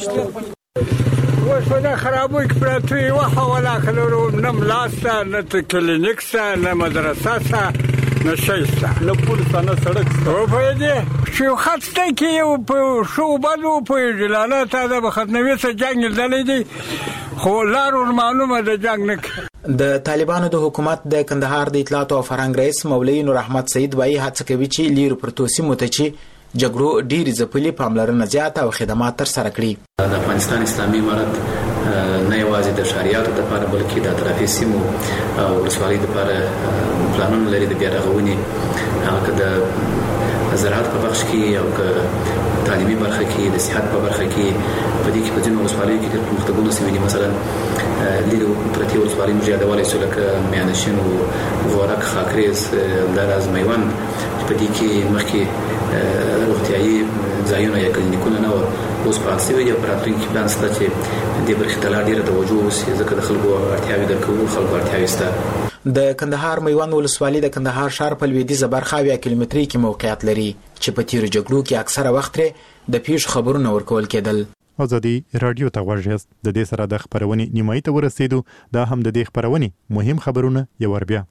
خوښته اوس په دا خرابوي کې پراته وي وخه ولا خلرو نه ملاسته، نه کلینیک سته، نه مدرسه سته، نه شی سته، نه پول سته، نه سړک سته. او په دې چې خط سته کې یو په شو بدو په جلاله ته د ختموي څخه جنګ دلې دي، خو لارو معلومه د جنګ نه. د طالبانو د حکومت د کندهار د اطلاعات او فرهنګ رئیس مولوی نور احمد سید وایي هڅه کوي چې لیرو پرتو سیمو ته چې جګړو ډېرې ځپلې پاملرنه زیاته او خدمات ترسره کړي. د افغانستان اسلامي امارت نه یوازې د ښاریاتو لپاره بلکې د اطرافي سیمو او ولسوالۍ لپاره پلانونه لري د بیا رغونې، هغه د زراعت په بخش کې او که تعلیمي برخه کې، د صحت په برخه کې. په دې کې په ځینو ولسوالیو کې ډېر پرمختګونه شوي دي. مثلا لیرو پرتې ولسوالۍ موږ یادولی شو لکه میانشین و غورک، خاکریز، همداراز میوند چې په دې کې مخکې روغتیایي ځایونه یا کلینیکونه نه وو، اوس فعال شوي دي او په راتلونکي کې پلان شته چې دې برخې ته لا ډېره توجه وشي ځکه د خلکو اړتیاوې درک کوو، خلکو اړتیاوې شته. د کندهار میوند ولسوالۍ د کندهار ښار په لویدیځه برخه اویا کیلومترۍ کې موقعیت لري چې په تیرو جګړو کې اکثره وخت د پیښو خبرونه ورکول کېدل. ازادي رادیو ته غوږ یاست. د دې سره د خبرونې نیمایي ته ورسېدو. دا هم د دې خبرونې مهم خبرونه یو ور بیا.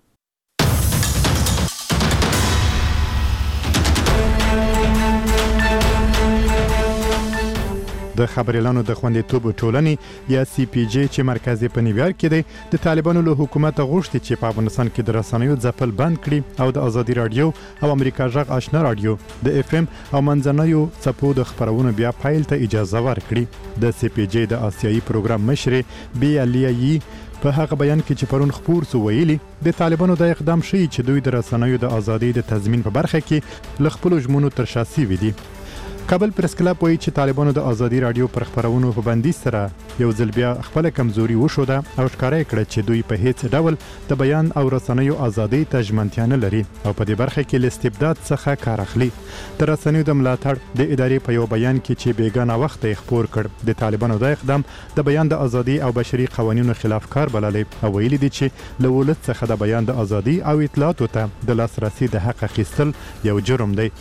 د خبريالانو د خوندیتوب ټولنې یا سی پی جی چې مرکز په نیویارک کې دی د طالبانو له حکومت غوښتي چې په افغانستان کې د رسنیو ځپل بند کړي او د ازادي رادیو او امریکا جغ آشنا رادیو د اف ام او منځنیو څپو د خبرونو بیا فایل ته اجازه ورکړي. د سی پی جی د آسیایي پروګرام مشر بی الیایی په هغه بیان کې چې پرون خبر سو ویلي د طالبانو د اقدام شي چې دوی د رسنیو د ازادي د تضمین په برخه کې ل خپل ژمنو تر شا سوي دي. کابل پریس کلب وایي چې طالبانو د ازادي رادیو پر خبرونو په بندیز سره یو ځل بیا خپل کمزوري وښوده او ښکاره کړه چې دوی په هیڅ ډول د بیان او رسنیو ازادي ته ژمنتیا نه لري او په دې برخه کې له استبداد څخه کار اخلي. د رسنیو د ملاتړ د ادارې په یو بیان کې چې بیګانه وخت یې خبر کړ د طالبانو د اقدام د بیان د ازادي او بشري قوانینو خلاف کار بللی او ویلي دي چې له ولادت څخه د بیان د ازادي او اطلاعاتو ته د لاسرسي د حق اخیستل یو جرم دی.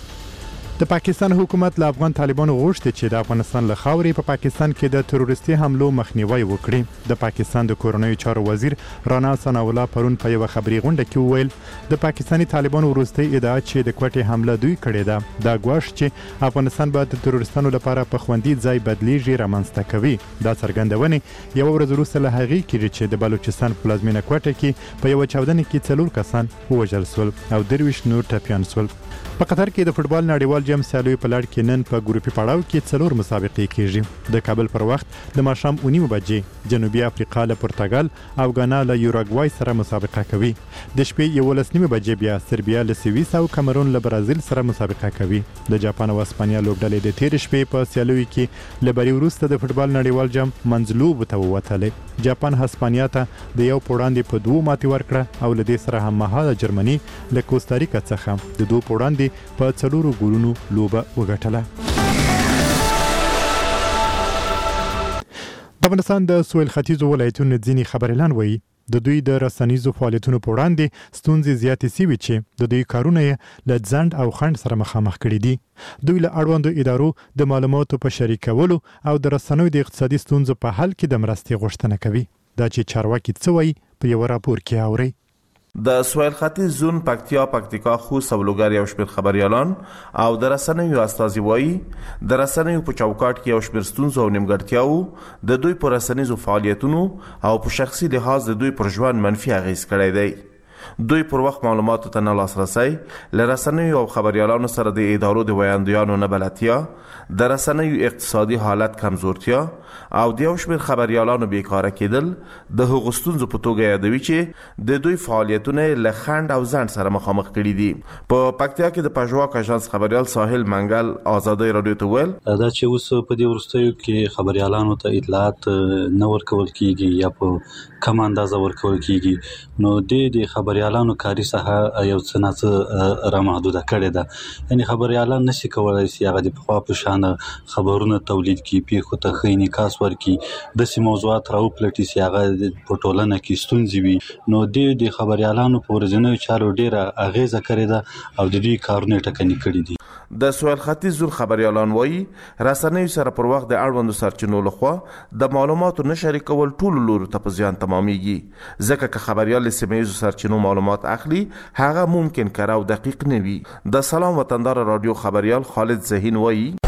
د پاکستان حکومت له افغان طالبانو غوښتي چې د افغانستان له خاورې په پاکستان کې د تروریستي حملو مخنیوي وکړي. د پاکستان د کورنیو چارو وزیر رانا ثنا الله پرون په یو خبري غونډه کې وویل د پاکستاني طالبانو وروستي ادعا چې د کوټې حمله دوی کړې ده دا ګواښ چې افغانستان به د تروریستانو لپاره په خوندي ځای بدلیږي رامنځته کوي. دا څرګندونه یو ورځ وروسته له هغې کې چې د بلوچستان پلازمینه کوټه کې په یو چاودنه کې څلور کسان ووژل شول او درویش نور ټپیان شول. په قطر کې د فوتبال نړیوال جام سیالیو په لړ کې نن په ګروپي پړاو کې څلور مسابقې کیږي. د کابل پر وخت د ماښام اونیمه بجې جنوبي افریقا له پرتګال او غانا له یوراګوای سره مسابقه کوي. د شپې یولس نیمه بجې بیا سربیا له سویس او کامرون له برازیل سره مسابقه کوي. د جاپان او اسپانیا لوبډلې د تیر شپې په سیالیو کې له بری وروسته د فوتبال نړیوال جام منځلوب ته ووتلې. جاپان هسپانیا ته د یو پوړاندې په دوه ماتې ورکړه او له دې سره هم مهاله جرمني له کوستاریکا څخه د دوه پوړاندې په څلورو ګولونو لوبه وګټله. د افغانستان د سویل ختیځو ولایتونو ځینې خبريالان وایي د دوی د رسنیزو فعالیتونو په وړاندې ستونزې زیاتې شوي چې د دوی کارونه یې له ځنډ او خنډ سره مخامخ کړي دي. دوی له اړوندو ادارو د معلوماتو په شریکولو او د رسنیو د اقتصادي ستونزو په حل کې د مرستې غوښتنه کوي. دا چې چارواکي څه وایي په یو راپور کې اوري. د سویل ختیځ زون پکتیا پکتیکا خوست او لوګر یو شمېر خبريالان او د رسنیو استازي وایي د رسنیو په چوکاټ کې یو شمېر ستونزو او نیمګړتیاو د دوی پر رسنیزو فعالیتونو او په شخصي لحاظ د دوی پر ژوند منفي اغیز کړی دی. دوی پر وخت معلوماتو ته نه لاسرسی، له رسنیو او خبريالانو سره د ادارو د ویاندویانو نه بلدتیا، د رسنیو اقتصادي حالت کمزورتیا او د یو شمېر خبريالانو بیکاره کېدل د هغو ستونزو په توګه یادوي چې د دوی فعالیتونه له خنډ او ځنډ سره مخامخ کړي دي. په پکتیا کې د پژواک اژانس خبريال ساحل منګل ازادي رادیو ته ویل دا چې اوس په دې وروستیو کې خبريالانو ته اطلاعات نه ورکول کیږي یا په کم اندازه ورکول کیږي نو د دې خبريالانو کاري ساحه یو څه نه را محدوده کړې ده. یعنی خبريالان نشي کولای چې هغه د خوا په شان خبرونه تولید کړي، پیښو ته ښه انعکاس ورکړي، داسې موضوعات راوپلټي چې هغه په ټولنه کې ستونزې وي. نو د دې خبريالانو په ورځنیو چارو ډیره اغیزه کړې ده او د دوی کارونه ټکني کړي دي. د سویل ختیځ زون خبريالان وایي رسنیو سره پر وخت د اړوندو سرچینو لخوا د معلوماتو نه شریکول ټولو لورو ته په زیان تمامیږي، ځکه که خبريال له سیمه‌ییزو سرچینو معلومات اخلي هغه ممکن کره او دقیق نه وي. د سلام وطندار رادیو خبريال خالد زهین وایي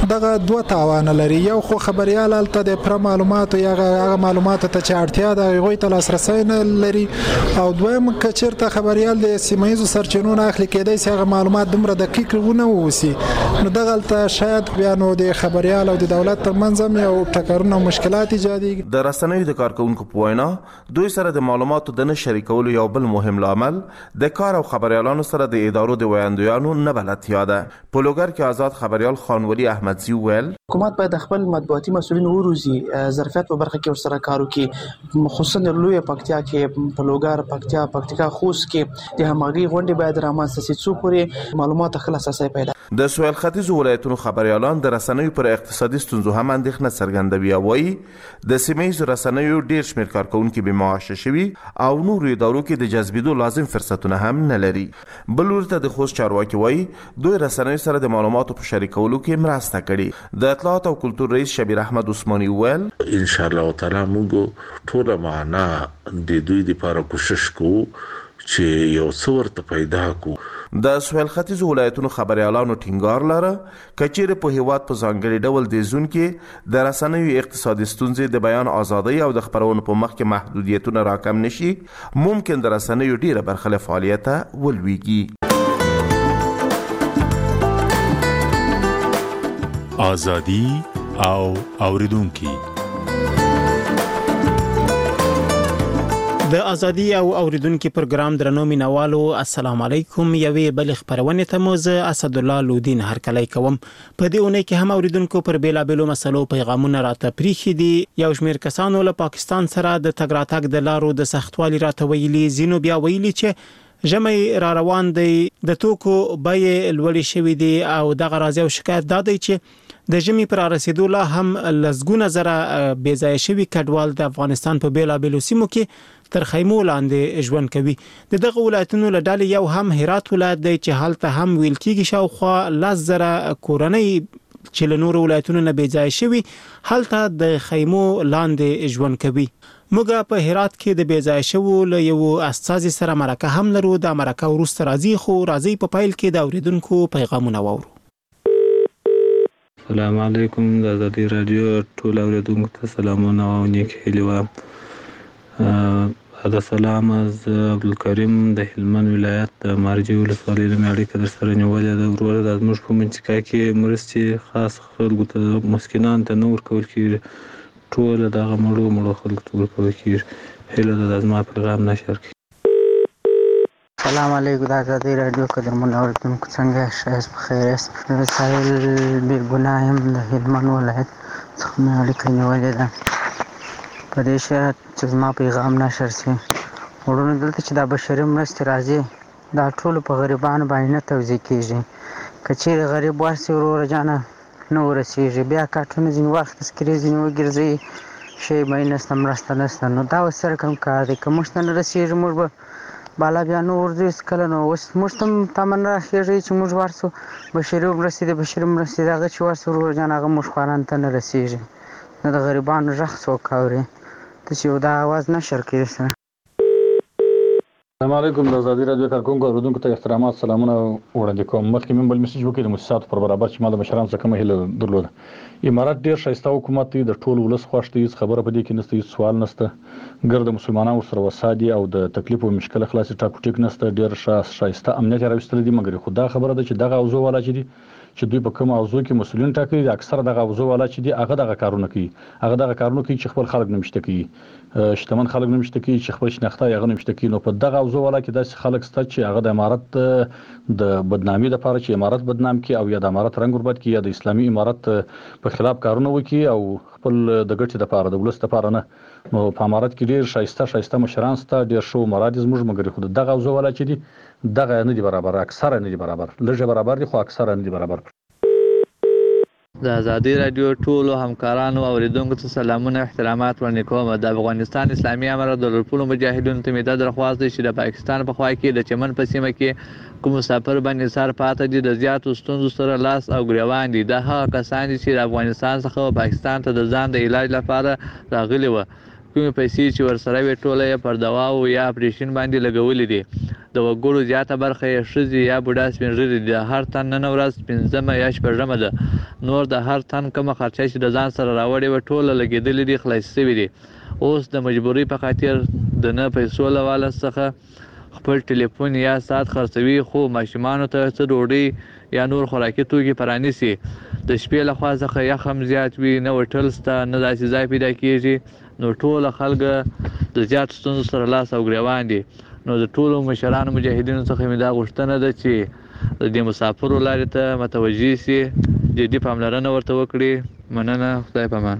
دغه دوه تاوان لري. یو خو خبريال الته د پر معلوماتو یا هغه معلوماتو ته چې اړتیا ده غوي ته لاسرسي نه لري، او دویم کچرته خبريال د سیمایي سرچینو نه اخلي کېدای شي هغه معلومات دومره دقیق ونه وسی، نو دغه الته شاید بیا نو د خبريال او د دولت ترمنځ هم یو ټکرونه مشکلات ایجادېږي. د رسنیو د کارکونکو په وینا دوی سره د معلوماتو د نه شریکولو یو بل مهم لامل د کار او خبريالانو سره د ادارو د ویاندویانو نه بلدتیا ده. په لوګر کې آزاد خبريال خانولي احمدزي ویل حکومت باید خپل مطبوعاتي مسؤلین وروزي، ظرفیت په برخه کې ورسره کار وکړي، خصوصا د لوی پکتیا کې په لوګر پکتیا پکتیکا خوست کې د همغږي غونډې باید رامنځته شي څو پورې معلومات خل اساسي پیدا. د سویل ختیځ ولایتونو خبريالان د رسنیو پر اقتصادي ستونزو هم اندېښنه څرګندوي او وايي د سیمه‌ییزو رسنیو ډېر شمېر کارکونکي بې معاشه شوي او نورو ادارو کې د جذبېدو لازم فرصتونه هم نه لري. بل ورته د خوست چارواکي وايي دوی رسنیو سره د معلوماتو په شریکولو کې مرسته کړې. د اطلاعات او کلتور رئیس شبیر احمد عثماني ویل ان شاء الله تعالی موږ ټول معنا د دوی لپاره کوشش کوو چې یو څه ورته پیدا کو. د سویل ختیځ ولایتونو خبريالانو ټینګار لره کچېره په هیواد په ځانګړي ډول د زون کې د رسنیو اقتصادي ستونزې د بیان ازادي او د خبرونو په مخ کې محدودیتونه راکم نشي، ممکن د رسنیو ډیره برخه فعالیت ولويږي. ازادي او اوریدونکو د ازادي او اوریدونکو پروګرام درنو مینوالو السلام علیکم. یوې بل خبرونه ته موزه اسد الله لودین هرکلی کوم. په دې اونۍ کې هم اوریدونکو پر بیلابېلو مسلو پیغامونه راته پریښي دي. یو شمېر کسانو له پاکستان سره د تګ راتګ د لارو د سختوالي راته ویلي، ځینو بیا ویلي چې ژمی را روان دی، د توکو بیې لوړې شوې دي او دغه راځي او شکایت دا دی چې د ژمي پر رسیدو لا هم لزګونه زره بې ځای شوي کډوال د افغانستان په بیلابېلو سیمو کې تر خیمو لاندې ژوند کوي. د دغه ولایتونو له ډلې یو هم هرات ولایت دی چې هلته هم ویل کېږي شاوخوا لس زره کورنۍ چې له نورو ولایتونو نه بې ځای شوي هلته د خیمو لاندې ژوند کوي. موږ په هرات کې د بې ځای شوو له یو استازي سره مرکه هم لرو. د مرکه وروسته راځي، خو راځي په پیل کې د اوریدونکو پیغامونه واورو. السلام علیکم. د ازادي رادیو ټول اوریدونکو ته سلامونه او نیک هیلې وایم. دا سلام از عبدالکریم د هلمند ولایت د مارجې ولسوالۍ نه مې اړیکه در سره نیولې ده. وروره دا زموږ په منطقه کې مرستې خاص خلکو ته مسکینانو ته نه ورکول کېږي، ټول دغه مړو مړو خلکو ته ورکول کېږي. هیله ده دا زما پیغام نشر کړي. السلام علیکم. د ازادي رادیو قدرمن اوریدونکو څنګه شایست بخیر است؟ زه سایل بیرګناه یم د هلمند ولایت څخه مې اړیکه نیولې ده په دې شرط چې زما پیغام نشر شي. وروڼو دلته چې دا بشري مرستې راځي دا ټولو په غریبانو باندې نه توزیع کېږي. که چیرې غریب ورسي وروره جانه نه ورسېږي، بیا کارټونه ځینې وخت تذکرې ځینې وګرځوي شی به یې نشته مرسته نشته، نو دا اوس سره کوم کار دی؟ که موږ ته نه رسېږي موږ به بالا بیا نه ورځو هېڅکله. نو اوس موږ ته هم تمه نه راخېږي چې موږ ورسو بشري مرستې د بشري مرستې د هغه چې ورسو وروره جان هغه موږ خوارانو ته نه رسېږي. نو د غریبانو غږ څوک اوري؟ ته چې یو دا اواز نشر کړي سره. السلام علیکم. د ازادي رادیو کارکونکو اوریدونکو ته احترامات سلامونه وړاندې کوم. مخکې مې بل میسج وکړ د موسساتو پر برابر چې ما د مشرانو څخه کومه هیله درلوده. امارات ډیر ښایسته حکومت دی، د ټول ولس خوښ دی، هیڅ خبره په دې کې نشته، هیڅ سوال نشته، ګرد مسلمانانو سره وسادي او د تکلیف او مشکل خلاصي ټاکو ټیک نشته، ډیر ښایسته امنیت راوستل دي. مګر خو دا خبره ده چې دغه اوزو والا چې دي چې دوی په کوم اوزو کې مسؤلین ټاکي دي، اکثره دغه اوزو والا چې دي هغه دغه کارونه کوي، هغه دغه کارونه کوي چې خپل خلک نمشته کوي، شتمن خلک نمشته کوي چې خپل شناخته یې نمشته کوي. نو په دغه اوزو والا کې داسې خلک ست چې هغه د امارت د بدنامي لپاره چې امارت بدنام کی او یا د امارت رنگ وربد کی یا د اسلامي امارت په خلاف کارونه وکي او خپل د ګټې لپاره د ولست لپاره نه. نو په امارت کې ډیر شایسته شایسته مشران ست، ډیر شو مراد زموږ، مګر خو دغه اوزو والا چې دي دغه نه دي برابر، اکثره نه دي برابر، لږه برابر دي خو اکثره نه دي برابر. د ازادي رادیو ټولو همکارانو او اوریدونکو ته سلامونه احترامات وړاندې کوم. د افغانستان اسلامي امارت د لوړپوړو مجاهدینو ته مې دا درخواست دی چې د پاکستان په خوا کې د چمن په سیمه کې کوم مسافر باندې سر پاته دي د زیاتو ستونزو سره لاس او ګریوان دي. دا هغه کسان دي چې د افغانستان څخه پاکستان ته د ځان د علاج لپاره راغلي و. کومې پیسې چې ورسره وي ټوله یې پر دواو یا اپریشن باندې لګولې دي. د وګړو زیاته برخه یې ښځې یا بوډا سپین ږیري دي. د هر تن نن ورځ پنځمه یا شپږمه ده. نور د هر تن کومه خرچه چې د ځان سره راوړې وه ټوله لګېدلې دي، خلاصې سوي دي. اوس د مجبورۍ په خاطر د نه پیسو له واله څخه خپل ټلیفون یا ساعت خرڅوي، خو ماشومانو ته څه ډوډۍ یا نور خوراکي توکي پرانیسي. د شپې له خوا څخه یخ هم زیات وي، نه هوټل شته، نه داسې ځای پیدا کېږي. نو ټوله خلک د زیاتو ستونزو سره لاس او ګرېوان دي. نو د ټولو مشرانو مجاهدینو څخه مې دا غوښتنه ده چې د دې مسافرو لارې ته متوجه سي، جدي پاملرنه ورته وکړي. مننه، خدای پامان.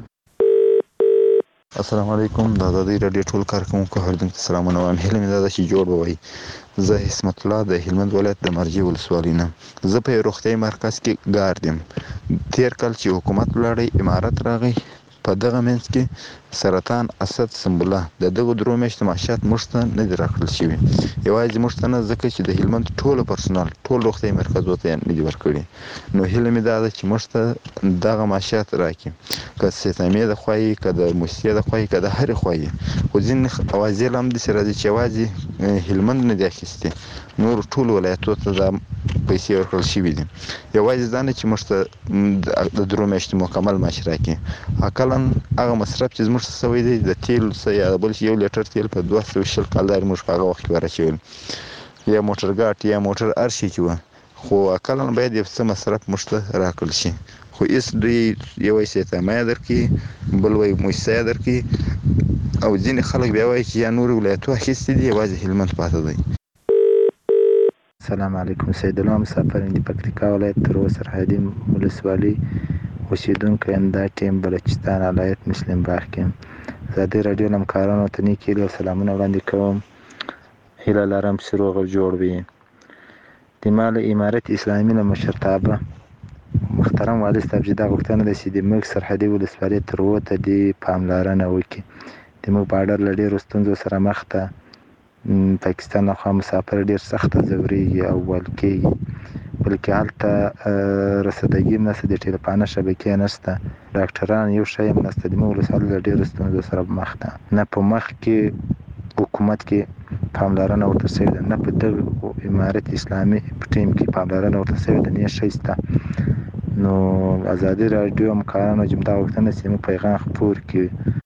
السلام علیکم. د ازادۍ راډیو ټول کارکوونکو اوریدونکو ته سلامونه وایم. هیله مې دا ده چې جوړ به وئ. زه عصمت الله د هلمند ولایت د مرجې ولسوالۍ نه. زه په یو روغتیایي مرکز کې ګارد یم. تېر کال چې حکومت ولاړی، امارت راغی، په دغه منځ کې سرطان، اسد، سنبله د دغو درو میاشتو معاشات موږ ته نه دي راکړل شوي. یوازې موږ ته نه، ځکه چې د هلمند ټولو پرسونال ټول روغتیایي مرکزو ته یې نه دي ورکړي. نو هیله مې دا ده چې موږ ته دغه معاشات راکړي، که سیتامې د خوا یې، که د موسسې د خوا یې، که د هرې خوا یې. خو ځینې اوازې لا همداسې راځي چې یوازې هلمند نه دي اخیستې، نور ټول ولایتو ته دا پیسې ورکړل شوي دي. یوازې دا نه چې موږ ته د درو میاشتو مکمل معاش راکړي. اقلا هغه مصرف چې زموږ څه سوی دی د تیل څه یا بل شي، یو لیټر تیل په دوه سوه شل کالداري موږ په هغه وخت کې ورچول، یا موټر ګاټ یا موټر هر شي چې وه. خو اقلا باید یو څه مصرف موږ ته راکړل شي. خو هېڅ دوی یو وایي سیتامه درکړي، بل وایي موسسه درکړي، او ځینې خلک بیا وایي چې یا نورو ولایتو اخیستي دي، یوازې هلمند پاته دی. السلام علیکم. سید الله مسافر یم د پکتیکا ولایت تروه سرحدي ولسوالۍ اوسیدونکی یم. دا ټیم بلوچستان ولایت مسلم باغ کې یم. ازادي راډیو له همکارانو ته نیک هیلې او سلامونه وړاندې کوم. هیله لرم چې روغ او جوړ وي. د ما له امارت اسلامي له مشرتابه محترم والي صاحب چې دا غوښتنه ده چې د موږ سرحدي ولسوالۍ تروه ته دې پاملرنه وکړي. د موږ باډر له ډېرو ستونزو سره مخ ده. پاکستان خوا مسافر ډېر سخته ځورېږي او ول کېږي، بلکې هلته رسیدګي هم نشته، د ټلیفونه شبکې نشته، ډاکټران یو شی هم نشته. د موږ ولسوالۍ له ډېرو ستونزو سره مخ ده. نه په مخ کې حکومت کې پاملرنه ورته شوې ده، نه په دغه امارت اسلامي په ټیم کې پاملرنه ورته شوې ده، نه شی شته. نو ازادي راډیو همکارانو چې دا غوښتنه چې موږ پیغام خپور کړي.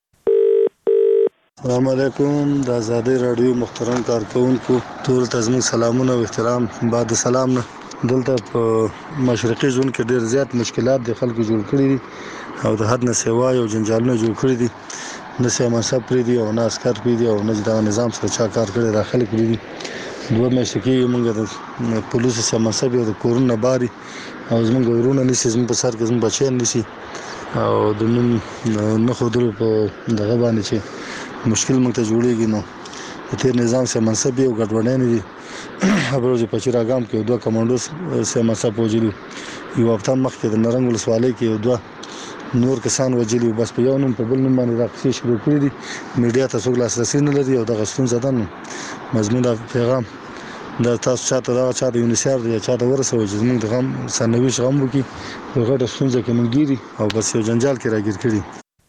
السلام علیکم. د ازادۍ راډیو محترم کارکوونکو ټول ته زموږ سلامونه او احترام. بعد سلام نه، دلته په مشرقي زون کې ډېر زیات مشکلات د خلکو جوړ کړي دي او د حد نه سوا یو جنجالونه جوړ کړي دي. نه سیاسي منصب پرې دي او نه عسکر پرې دي او نه د نظام سره چا کار کړی دا خلک پرې دي. دوه میاشتې کېږي موږ د پولیسو سیاسي منصب یو د کورونه باري او زموږ ورونه نیسي، زموږ په سر کې زموږ بچیان نیسي او د نوم نه ښودلو په دغه باندې چې مشکل موږ ته جوړېږي. نو د تېر نظام سیاسي منصب یو ګډوډۍ نه دي. ابروز په چراګام کې دوه کمانډوس سیاسي منصب وجلي، یو هفته مخکې د نرنګ ولسوالۍ کې دوه نور کسان وجلي، بس په یو نوم په بل نوم باندې راقصې شروع کړي دي. میډیا ته څوک لاسرسی نه لري او دغه ستونزه ده. نو مضمون دا پیغام دا تاسو چاته دا چا د یونیسیار یا چا د ورسوي چې موږ د غم سرنوشت غم وکړي، په غټه ستونزه کې موږ ګیري او بس یو جنجال کې راګیر کړي.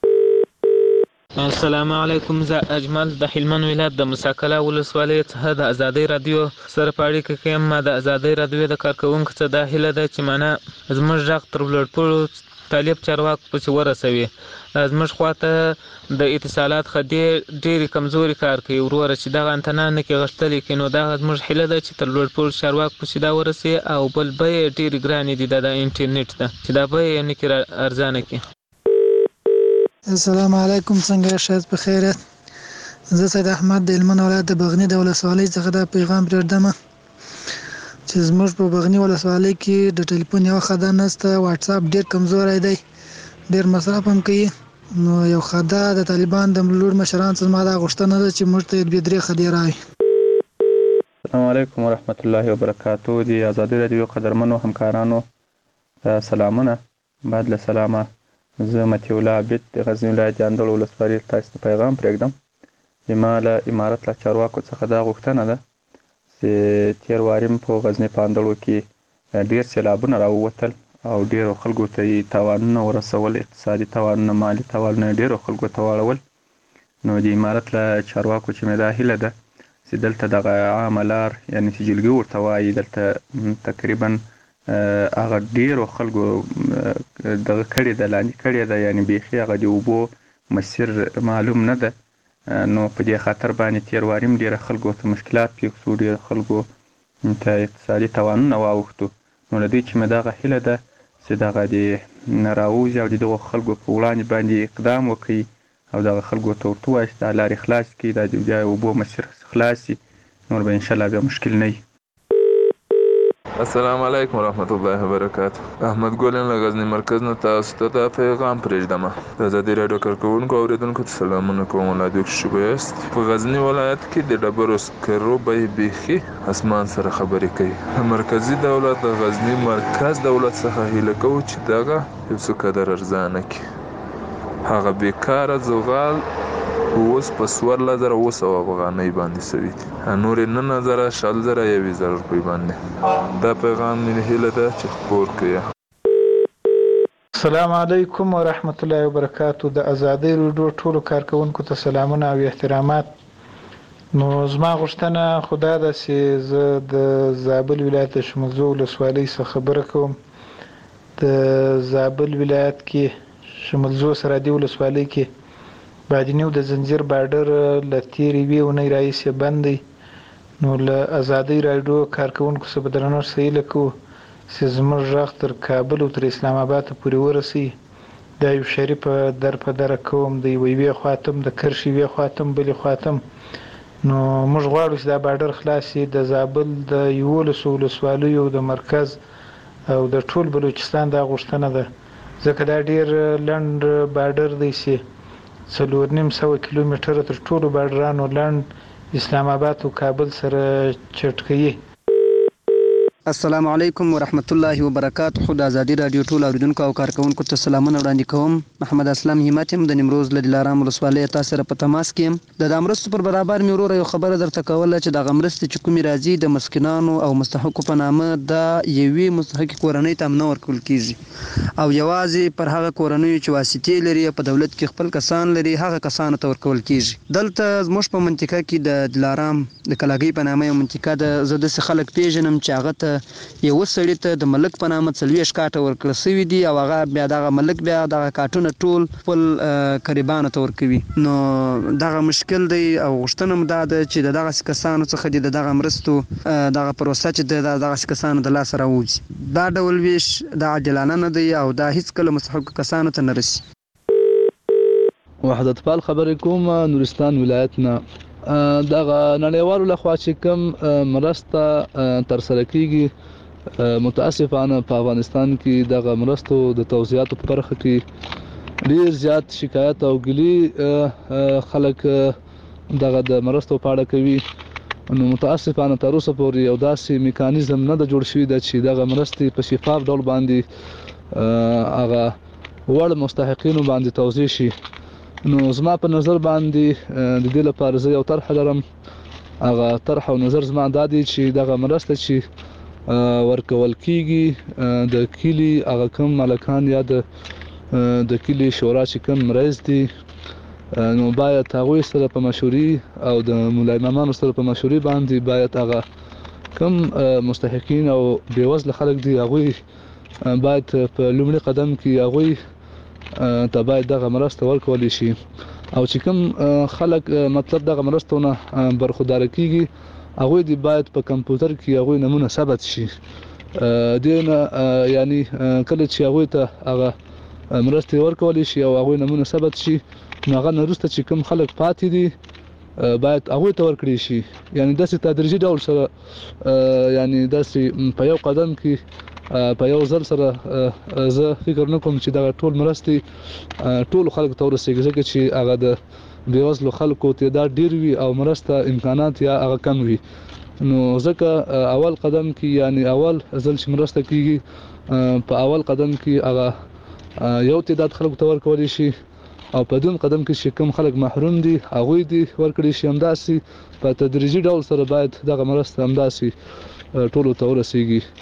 السلام علیکم. زه اجمل د هلمند ولایت د مساکله ولسوالۍ څخه د ازادۍ راډیو سره په اړیکه کې یم. ما د ازادۍ راډیو د کارکوونکو څخه دا هیله ده چې مانه زموږ غږ تر لوړپوړو طالب چارواکو پسې ورسوي. زموږ خواته د اتصالات خدي ډېرې کمزوري کار کوي وروره، چې دغه انتنا نه کې غښتلې کړي. نو دغه زموږ هیله ده چې تر لوړپوړو چارواکو پسې دا ورسي. او بل بیې ډېرې ګرانې دي د انټرنیټ ده، چې دا بیې یې نه کړي ارزانه کړي. السلام علیکم. څنګه شاید په خیر یاست؟ زه سید احمد د هلمند ولایت د بغنی د ولسوالۍ څخه دا پیغام پرېږدم چې زموږ په بغنی ولسوالۍ کې د ټلیفون یو خدای نشته، واتساپ ډېر کمزوری دی، ډېر مصرف هم کوي. نو یو خدای د طالبان د لوړ مشران څخه ما دا غوښتنه ده چې موږ ته دوې درې خدای راوي. السلام علیکم ورحمت الله وبرکاتو. د ازادۍ راډیو قدرمنو همکارانو سلامونه. بعد له سلامه، زه متي الله عابد د غزني ولایت د اندړ ولسوالۍ تاسو ته پیغام پرېږدم. زما له امارت له چارواکو څخه دا غوښتنه ده چې تېر واري په غزني په اندړو کې ډېر سیلابونه راووتل او ډېرو خلکو ته یې تاوانونه ورسول، اقتصادي تاوانونه، مالي تاوانونه ډېرو خلکو ته واړول. نو د امارت له چارواکو چې مې دا هیله ده چې دلته دغه عامه لار یعنې چې جلګي ورته وایي دلته تقریبا هغه ډیرو خلکو دغه کړې ده لاندې کړې ده یعنې بیخي هغه د اوبو مسیر معلوم نه ده نو په دې خاطر باندې تېر واري هم ډېره خلکو ته مشکلات پېښ شو ډېرو خلکو ته اقتصادي تاوانونه واوښتو نو له دوی چې مې دغه هیله ده چې دغه د راووځي او د دغو خلکو په وړاندې باندې اقدام وکړي او دغه خلکو ته ورته ووایي چې دا لارې خلاص کړي دا د بیا اوبو مسیر خلاص شي نور به انشاءالله بیا مشکل نه وي. السلام علیکم ورحمت الله وبرکاته. احمد ګولن له غزنی مرکز نه تاسو ته دا پیغام پرېږدم. د ازادي راډیو کارکوونکو او اوریدونکو ته سلامونه کوم. ولادي شوبه است په غزنی ولایت کې د ډبرو سکرو به بیخي اسمان سره خبرې کوي. مرکزی دولت د غزنی مرکز دولت څخه هیله کوي چې دغه یو څه قدر ارزانه کړي. هغه بیکاره زغال اوس په څوارلس زره اوه سوه افغانۍ باندې سوي دي نور یې نهه زره شل زره یوې زره روپۍ باندې. دا پیغام مې هیله ده چې خپور کړي. السلام علیکم ورحمت الله وبرکاتو. د ازادۍ راډیو ټولو کارکوونکو ته سلامونه او احترامات. نو زما غوښتنه خدا ده چې زه د زابل ولایت د شمولزو ولسوالۍ څخه خبره کوم. د زابل ولایت کې شمولزو سرحدي ولسوالۍ کې بادینیو د زنجیر بارډر له تېرې یوې اونۍ راهیسې بند دی. نو له ازادۍ راډیو کارکوونکو څخه په درنښت هیله کوو چې زموږ غږ تر کابل او تر اسلام آباد پورې ورسوي. دا یو شریفه در په دره کوم د یوې یوې خواته د کرښې یوې خواته بلې خواته نو موږ غواړو چې دا بارډر خلاص شي. د زابل د یولسو ولسوالیو د مرکز او د ټول بلوچستان دا غوښتنه ده ځکه دا ډېر لنډ بارډر دی چې څلور نیم سوه کیلومتره تر ټولو بارډرانو لنډ اسلام آباد او کابل سره چټ کوي. السلام علیکم ورحمت الله وبرکاته. خو د ازادي راډیو ټول اوریدونکو او کارکوونکو ته سلامونه وړاندې کوم. محمد اسلام همت یم د نیمروز له دلارام ولسوالۍ تاسو سره په تماس کې یم. د دې مرستو پر برابر مې وروره یو خبره درته کوله چې دغه مرستې چې کومې راځي د مسکینانو او مستحقو په نامه د یوې مستحقې کورنۍ ته هم نه ورکول کیږي او یوازې پر هغه کورنیو چې واسطې لري په دولت کې خپل کسان لري هغه کسانو ته ورکول کیږي. دلته زموږ په منطقه کې د دلارام د کلاګۍ په نامه یو منطقه ده. زه داسې خلک پیژنم چې هغه ته یو سړي ته د ملک په نامه څلوېښت کاټه ورکړل سوي دي او هغه بیا دغه ملک بیا دغه کاټونه ټول خپل قریبانو ته ورکوي. نو دغه مشکل دی او غوښتنه م دا ده چې د دغسې کسانو څخه دي د دغه مرستو دغه پروسه چې د دغسې کسانو د لاسه راوځي. دا ډول ویش دا عادلانه نه دی او دا هیڅکله مستحقو کسانو ته نه رسي. وحدت پال خبرې کوم نورستان ولایت نه. دغه نړیوالو لخوا چې کوم مرسته ترسره کیږي متاسفانه په افغانستان کې دغه مرستو د توزیعاتو په برخه کې ډیر زیات شکایت او ګیلي خلک دغه د مرستو په اړه کوي. نو متاسفانه تر اوسه پورې یو داسې میکانیزم نه د جوړ شوی د چې دغه مرستې په شفاف ډول باندې هغه وړ مستحقینو باندې توزیع شي. نو زما په نظر باندې د دې لپاره زه یو طرح لرم. هغه طرح او نظر زما دا دی چې دغه مرسته چې ورکول کیږي د کلی هغه کوم مالکان یا د د کلی شورا چې کوم رئیس دی نو باید هغوی سره په مشورې او د ملا امامانو سره په مشورې باندې باید هغه کوم مستحقین او بېوزله خلک دي هغوی باید په لومړي قدم کې هغوی ته باید دغه مرسته ورکولی شي او چې کوم خلک مطلب دغه مرستو نه برخورداره کیږي هغوی دی باید په کمپیوټر کې هغوی نمونه ثبت شي. دې نه یعنی کله چې هغوی ته هغه مرستې ورکولی شي او هغوی نمونه ثبت شي نو هغه نه وروسته چې کوم خلک پاتې دي باید هغوی ته ورکړي شي. یعنی داسې تدریجي ډول سره یعنی داسې په یو قدم کې په یو ځل سره زه فکر نه کوم چې دغه ټول مرستې ټولو خلکو ته ورسېږي ځکه چې هغه د بېوزلو خلکو تعداد ډېر وي او مرسته امکانات یا هغه کم وي. نو ځکه اول قدم کې یعنی اول ځل چې مرسته کیږي په اول قدم کې هغه یو تعداد خلکو ته ورکولی شي او په دویم قدم کې چې کوم خلک محروم دي هغوی دي ورکړي شي. همداسې په تدریجي ډول سره باید دغه مرسته همداسې ټولو ته ورسېږي.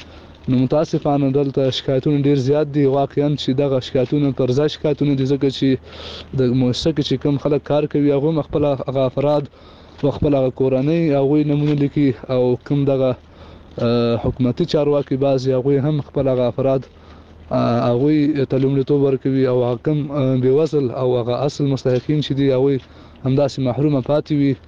نو متاسفانه دلته شکایتونه ډیر زیات دي واقعا چې دغه شکایتونه پر ځای شکایتونه دي ځکه چې د مؤسسه کې چې کوم خلک کار کوي هغه خپل هغه افراد او خپل هغه کورنۍ هغه نمونه لیکي او کوم دغه حکومتي چارواکي بعضي هغه هم خپل هغه افراد هغه ته لومړیتوب ورکوي او حکم بېوزل او هغه اصل مستحقین چې دي هغه همداسې محرومه پاتې وي.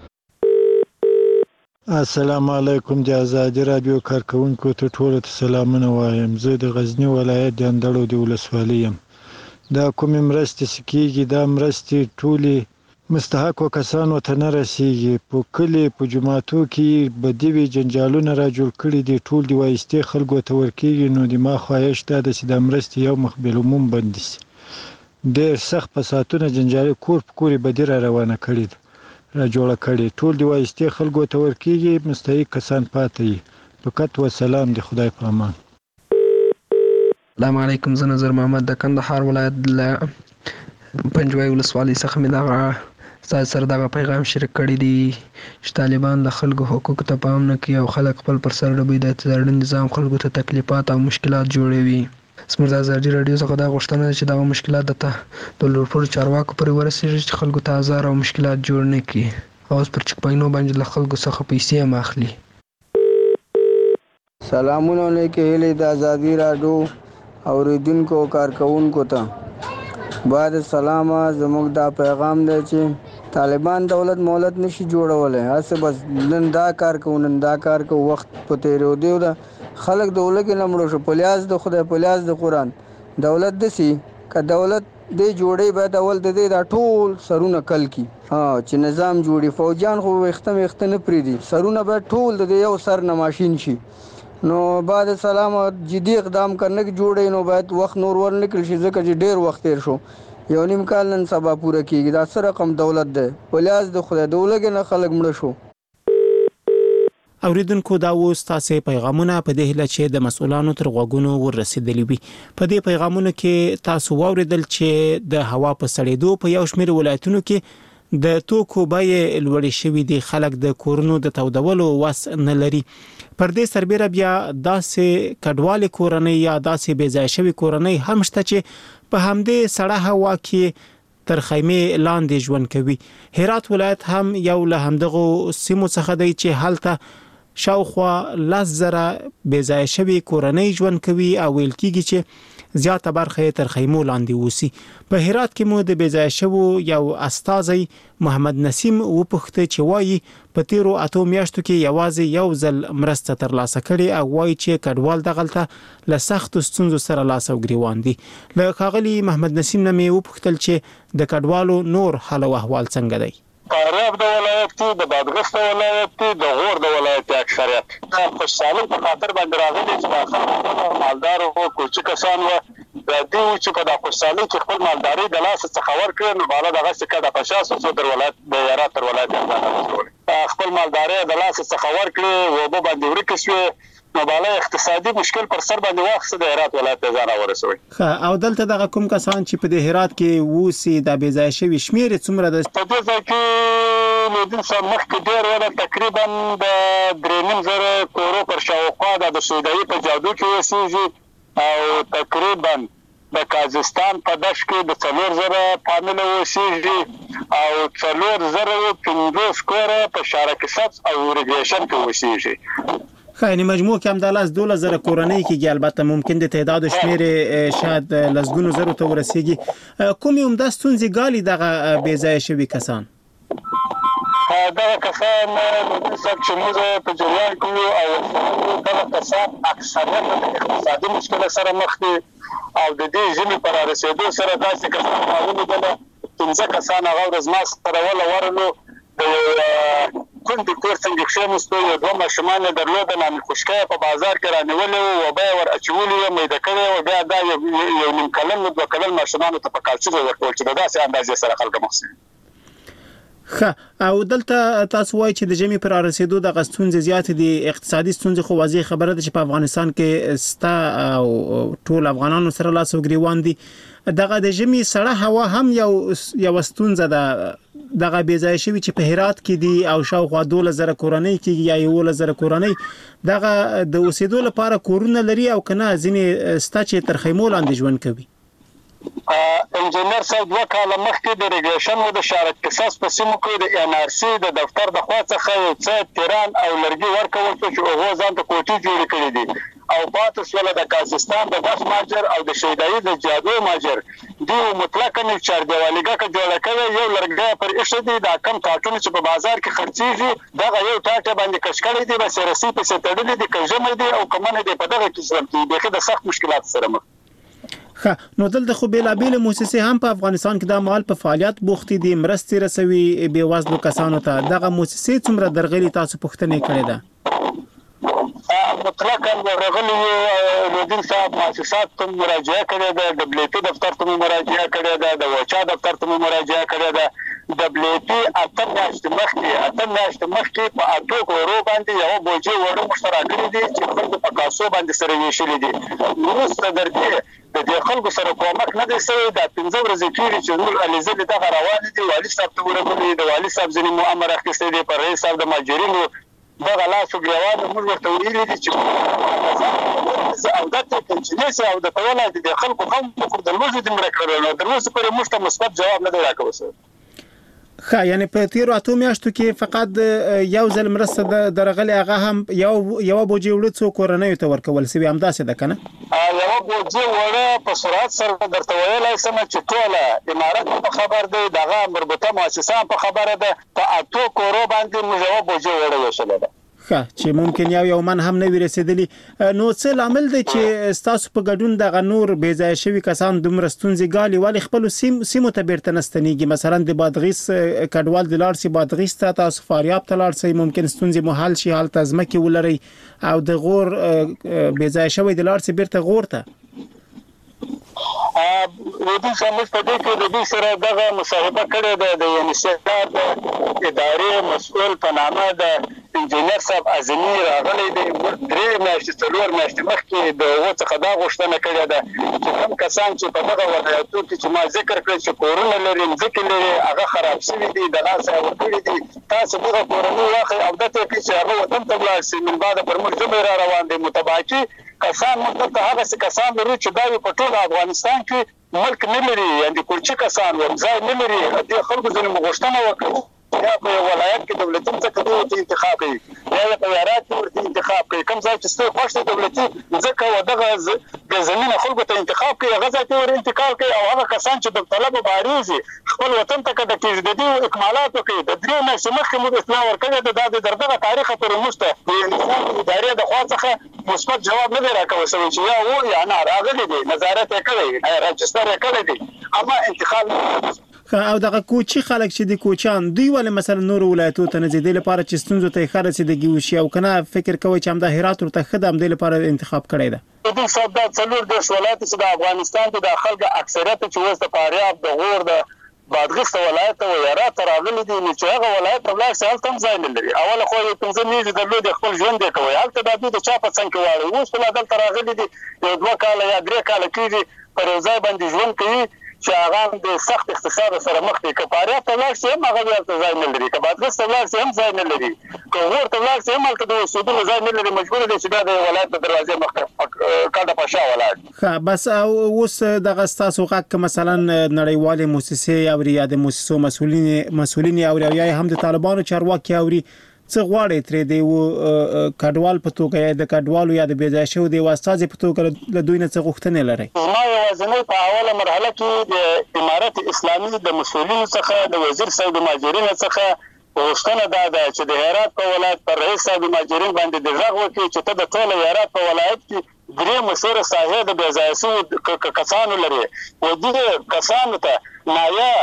السلام علیکم د آزادي رادیو کارکونکو ته ټول ته سلامونه وایم. زه د غزنی ولایت د اندړو د ولسوالۍ یم. دا کومې مرستې چې کېږي دا مرستې ټولې مستحقو کسانو ته نه رسیږي. په کلي په جوماتو کې بدي وي جنجالونه را جوړ کړي دي ټول د وایستې خلکو ته ورکېږي. نو د ما خواهش دا ده چې دا مرستې یو مخ بالعموم بندې شي. ډېر سخت فسادونه جنجالي کور په کور بدي را روانه کړي ده را جوړه کړي ټول د وایستې خلکو ته ورکېږي مستحق کسان پاتې وي. فقط وسلام د خدای په امان. السلام علیکم. زه نظر محمد د کندهار ولایت له پنجوای ولسوالۍ څخه مې دغه ستاسو سره دغه پیغام شریک کړی دی چې طالبان د خلکو حقوقو ته پام نه کوي او خلک خپل پر سر ډبوي د اقتداري نظام خلکو ته تکلیفات او مشکلات جوړوي. زموږ د آزادي راډیو څخه دا غوښتنه ده چې دغه مشکلات د لوړپوړو چارواکو پورې ورسېږي چې خلکو ته ازار او مشکلات جوړ نه کړي او اوس پر چک پاینو باندې له خلکو څخه پیسې هم اخلي. سلامونه علیکم هیلې د آزادي راډیو اوریدونکو کارکونکو ته بعد سلامه زموږ دا پیغام دی چې طالبان دولت مولت نشي جوړولی. هسې بس نن دا کار کوو نن دا کار کوو وخت په تېرېدو ده خلک د ولګې نه مړه شو په لیاز د خدای په لیاز د قرآن دولت داسې که دولت دی جوړی باید اول د دې دا ټول سرونه کل کی چې نظام جوړي. فوجیان خو ویښته ویښته نه پرېږدي سرونه باید ټول د دې یو سر نه ماشین شي. نو بعد سلام جدي اقدام کرنه کې جوړی نو باید وخت نور ور نه کړل شي ځکه چې ډېر وخت تېر شو. یو نیم کال نن سبا پوره کېږي. دا څه رقم دولت دی په لیاز د خدای د ولګې نه خلک مړه شو. اوریدونکو دا اوس تاسو پیغامونه په دې هیله چې د مسؤلانو تر غوږونو ورسېدلی وي. په دې پیغامونو کې تاسو واوریدل چې د هوا په سړېدو په یو شمېر ولایتونو کې د توکو بیې لوړې شوې دي. خلک د کورونو د تودولو وس نه لري. پر دې سربېره بیا داسې کډوالې کورنۍ یا داسې بې ځای شوې کورنۍ هم شته چې په همدې سړه هوا کې تر خیمې لاندې ژوند کوي. هرات ولایت هم یو له همدغو سیمو څخه دی چې هلته شاوخوا لس زره بې ځای شوې کورنۍ ژوند کوي او ویل کېږي چې زیاته برخه یې تر خیمو لاندې اوسي. په هرات کې مو د بې ځای شوو یو استازی محمد نسیم وپوښته چې وایي په تیرو اتو میاشتو کې یوازې یو ځل مرسته ترلاسه کړې او وایي چې کډوال دغلته له سختو ستونزو سره لاس او ګریوان دي. له ښاغلي محمد نسیم نه مې وپوښتل چې د کډوالو نور حال او احوال څنګه دی. فاریاب د ولایت کې د بادغیس د ولایت کې د غور د ولایت اکثریت د خوشحالۍ په خاطر باندې راغلي چې داخل مالدار او کوچ کسان و د دې چې په د خوشحالۍ کې خپل مالداري د لاس څخه ورکړي نو بالا دغه څه د پښاس او د ولایت د یارات تر ولایت خپل مالداري د لاس څخه ورکړي و به باندې ورکړي نو بالا اقتصادي مشکل پر سر باندې واخصه د هرات ولایت ځان ورسوي. او دلته دغه کوم کسان چې په د هرات کې ووسی د بې ځای شوي شمیر څومره ده؟ په دې ځای کې له دې سره مخکې ډېر ولا تقریبا د درې نیم زره کورو پر شاوخوا د سودایي په جادو کې اوسېږي او تقریبا د کازستان په دش کې د څلور زره فامیل اوسېږي او څلور زره پنځوس کوره په شارکي سبز او ریګیشن کې اوسېږي. یعنی مجموع کې هم د لاس دوله زره کورنۍ کېږي. البته ممکن د تعداد شمیر شاید لسګونو زرو ته ورسیږي. کومې عمده ستونزې ګالي دغه بې ځای شوي کسان؟ دغه کسان چې موږ په جریان کې او دغه کسان اکثریت د اقتصادي مشکل سره مخ دي او د دې ژمي پر رسېدو سره داسې کسان راغلي پنځه کسان هغه ورځ ما سره ولا ورلو د کندې کور څنګه کښېناستو یو دوه ماشومان یې درلودل نامې خوشکیه په بازار کې رانیولې وو و به یې ور اچولي وو میده کړی وو بیا دا یو نیم کلن دوه کلن ماشومانو ته په کالچوزه ورکول چې د داسې اندازې سره خلک مخ شوي. ښه او دلته تاسو وایي چې د ژمي پر رسېدو دغه ستونزې زیاتې دي. اقتصادي ستونزې خو واضح خبره ده چې په افغانستان کې ستا او ټول افغانانو سره لاس او ګریوان دي. دغه د ژمي سړه هوا هم یو یو ستونزه ده دغه بې ځای شوي چې په هرات کې دي او شاوخوا دولس زره کورنۍ کېږي یا یولس زره کورنۍ دغه د اوسېدو لپاره کورونه لري او که نه ځینې سته چې تر خیمو لاندې ژوند کوي؟ انجینر صاحب دوه کاله مخکې د ریګریشن او د شارک قصاص په سیمو کې د ان ار سی د دفتر د خوا څخه یو څه تیران او لرګي ورکول شو چې هغه ځان ته کوټې جوړې کړې دي او پاتې شول د کازستان د بس ماجر او د شیدایي د جادو ماجر دوی مطلقاً چاردیوالیګه کې جوړه کړې یو لرګی پر ایښی دی دا کم ټاټونه چې په بازار کې خرڅېږي دغه یو ټاټه باندې کش کړی دی بس رسۍ پسې تړلې دي که ژمی دی او که منی دی په دغه قسم کې بیخي د سخت مشکلات سره مخ ښه نو دلته خو بېلابېلې موسسې هم په افغانستان کې دا مهال په فعالیت بوختې دي مرستې رسوي بېوزلو کسانو ته دغه موسسې څومره درغلي تاسو پوښتنه کړې ده؟ مطلقاً ورغلي نوردین صاحب مؤسسات ته مراجعه کړې ده ډبلیو پي دفتر ته مراجعه کړې ده د وچا دفتر ته مراجعه کړې ده ډبلیو پي اته میاشتې مخکې اته میاشتې مخکې په اتو کورو باندې یو بوجي وړو مشترک کړی دي چې خلکو په کاسو باندې سره ویشلي دي وروسته درته د دې خلکو سره کومک نه دی شوی دا پنځه ورځې کېږي چې زموږ علیزه دغه روانې دي والي صاحب ته ورغلي د والي صاحب ځینې مو امر اخیستی دی پر رئیس صاحب د ماجرینو دغه لاس وګریوان موږ ورته ویلي دي چې او دا ته کنجنیس او د تولای د خلکو هم په د لوزي د مړه کړو نو د لوزي پر مشته مثبت جواب نه دی راکوي ښه یعنی په تیرو اتو میاشتو کې فقط یو ځل مرسته د درغلي هغه هم یو یو بوجي وړ څو کورنۍ ته ورکول سوي همداسې ده کنه یو بوجي وړ په سرعت سره درته ویلای سم چې ټوله امارات په خبر دی دغه مربوطه مؤسسه په خبره ده په اتو کورو باندې موږ یو بوجي وړ وشل ده ښه چې ممکن یو یو من هم نه وي رسیدلی نو څه لامل دی چې ستاسو په ګډون دغه نور بې ځایه شوي کسان دومره ستونزې ګالي ولې خپلو سیمو ته بیرته نه ستنېږي مثلا د بادغیس کډوال د لاړ شي بادغیس ته تاسو فاریاب ته لاړ شئ ممکن ستونزې مو حل شي هلته ځمکې ولرئ او د غور بې ځایه شوی د لاړ شي بیرته غور ته ودي سمج په دې کې د دې سره دغه مصاحبه کړې ده د یونیسیف د ادارې مسؤل په نامه د انجینر صاحب اعظمي راغلی دی درې میاشتې څلور میاشتې مخکې د هغو څخه دا غوښتنه کړې ده چې کوم کسان چې په دغه ولایتونو کې چې ما ذکر کړی چې کورونه لري مځکې لري هغه خراب شوي دي د لاسه یې ورکړي دي تاسو دغه کورنۍ واخلئ او دته کې چې هغه وطن ته ولاړ شي من بعد پر موږ ژمی را روان دی متباکي کسان موږ ته هغه کسان لري چې دا په ټول افغانستان کې ملک نه لري یعنې کورچي کسان ځای نه لري دې خلکو ځینې غوښتنه وکړه یا په ولایت کې دولتي څخه دوی انتخاب کوي یا په ولایت کې ورته انتخاب کوي کوم ځای چې ستاسو خوښ دولتي ځکه و دغه د زمينه خلکو ته انتخاب کوي هغه ځای ته ور انتقال کوي او هغه کسان چې د طلب باريزي خپل وطن ته کډه کېږي د دې اکمالات کوي د درې میاشتې مخکې موږ اصلاح ورکړی د د دغه تاریخ پر مشته د انسان ادارې د خوا څخه مثبت جواب نه دی راکوي چې یا و یا نه راغلي دي نظارت یې کړی راجستر یې کړی دي اما انتخاب او دغه کوچی خلک چې د کوچان دوی ولې مثلا نور ولایتو ته نه ځي د لپاره چې ستونزو ته ښه رسیدګي وشي او کنه فکر کوي چې همدا هرات ورته ښه د همدې لپاره انتخاب کړی ده د صد څلور د ولایت چې د افغانستان کې د خلک اکثریت چې اوس د فاریاب د غور د بادغیس ولایت او هرات راغلي دي چې هغه ولایت په لاس هلته هم ځای نه لري اوله خو یې پنځه میاشتې درلودې خپل ژوند یې کوي هلته د دوی د چا په څنګ کې واړي اوس په دلته راغلي دي یو دوه کاله یا درې کاله کېږي پر یو ځای باندې ژوند کوي چې هغه د سخت اقتصاد سره مخ دي که فاریاب ته لاړ شي هم هغه ورته ځای نه لري که بادغیس ته لاړ شي هم ځای نه لري که غور ته لاړ شي هم هلته د اوسېدلو ځای نه لري مجبور دی چې دا د ولایت د دروازې مخ کډه په شا ولاړ ښه بس اوس دغه ستاسو غږ که مثلا نړیوالې موسسې اوري یا د موسسو مسؤلین مسؤلین اوري او یا هم د طالبانو چارواکي اوري څه غواړي ترې دی و کډوال په توګه یا د کډوالو یا د بې ځایه شوو د استازي په توګه له دوی نه څه غوښتنې لرئ ما یوازینی په اوله مرحله کې د امارت اسلامي د مسؤلینو څخه د وزیر صاحب د مهاجرینو څخه غوښتنه دا ده چې د هرات په ولایت پر رئیس صاحب د مهاجرین باندې د غږ وکړي چې ته د ټول هرات په ولایت کې درې مشهور ساحې د بې ځایه شوو کسانو لري و دې کسانو ته نایا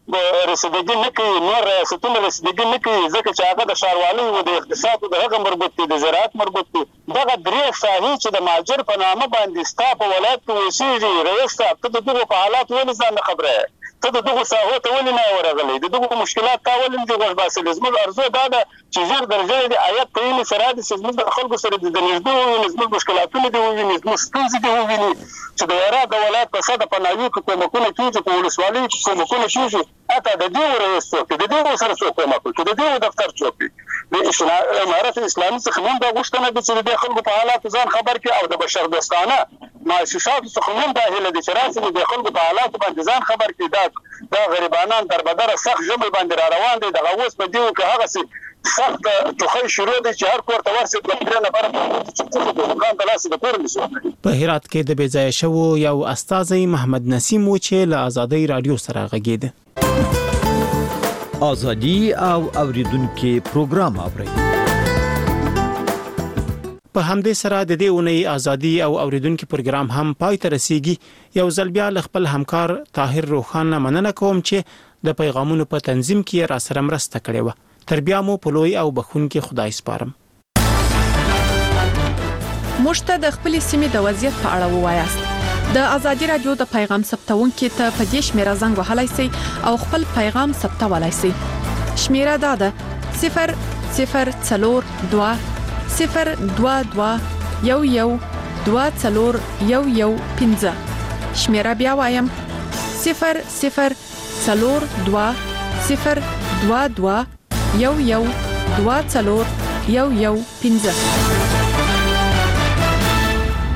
رسیدګي نه کوي نور ریاستونه رسیدګي نه کوي ځکه چې هغه د ښاروالۍ او د اقتصاد د هغه مربوط دي د زراعت مربوط دي دغه درې ساحې چې د مهاجر په نامه باندې ستا په ولایت کې اوسېږي رئیس صاحب ته د دغو په حالات ولې ځان نه خبره ته د دغو ساحو ته ولې نه ورغلی د دغو مشکلات تا ولې دې غوږ باسلي زموږ ارزو دا ده چې ژر درجه د آیت ته یې سره د زموږ د خلکو سره د نږدې وویني زموږ مشکلاتونه دې وویني زموږ ستونزې دې وویني چې د هرات د ولایت په سطحه په ناوي کې کومکونه کېږي په ولسوالۍ کې کومکونه کېږي اته د دې ورئیس څوک د دې سره څوک کومک کوي د دې دفتر څوک د امارت اسلامي څخه هم دا غوښتنه ده چې د خلکو په حالات ځان خبر کړي او د بشر دوستانه مؤسسات څخه هم دا هیله ده چې راسي د خلکو په حالات باندې ځان خبر کړي دا د غریبانان تر بدره سخت ژمي باندې را روان دي د اوس په دیو کې هغه سي سخت توخی شروع دي چې هر کور ته ورسي د پرې نه بره چې د دکان د لاس د کور نشو په هرات کې د بیځای شو یو استاذ محمد نسیم و چې له آزادۍ رادیو سره غږیده ازادي او اوریدونکو پروګرام اوري په همدې سره د دې اونۍ ازادي او اوریدونکو پروګرام هم پای ته رسیدي یو ځل بیا خپل همکار طاهر روخان مننه کوم چې د پیغامونو په تنظیم کې را سره مرسته کړې و تر بیا مو په لوی او بخښونکي خدای سپارم مشته د خپل سیمې د وضعیت په اړه ووایاست د ازادي رادیو د پیغام ثبتونکو ته په دې شمیره زنګ وهلای شئ او خپل پیغام ثبتولای شئ شمیره دا ده صفر صفر څلور دوه صفر دوه دوه یو یو دوه څلور یو یو پنځه شمیره بیا وایم صفر صفر څلور دوه صفر دوه دوه یو یو دوه څلور یو یو پنځه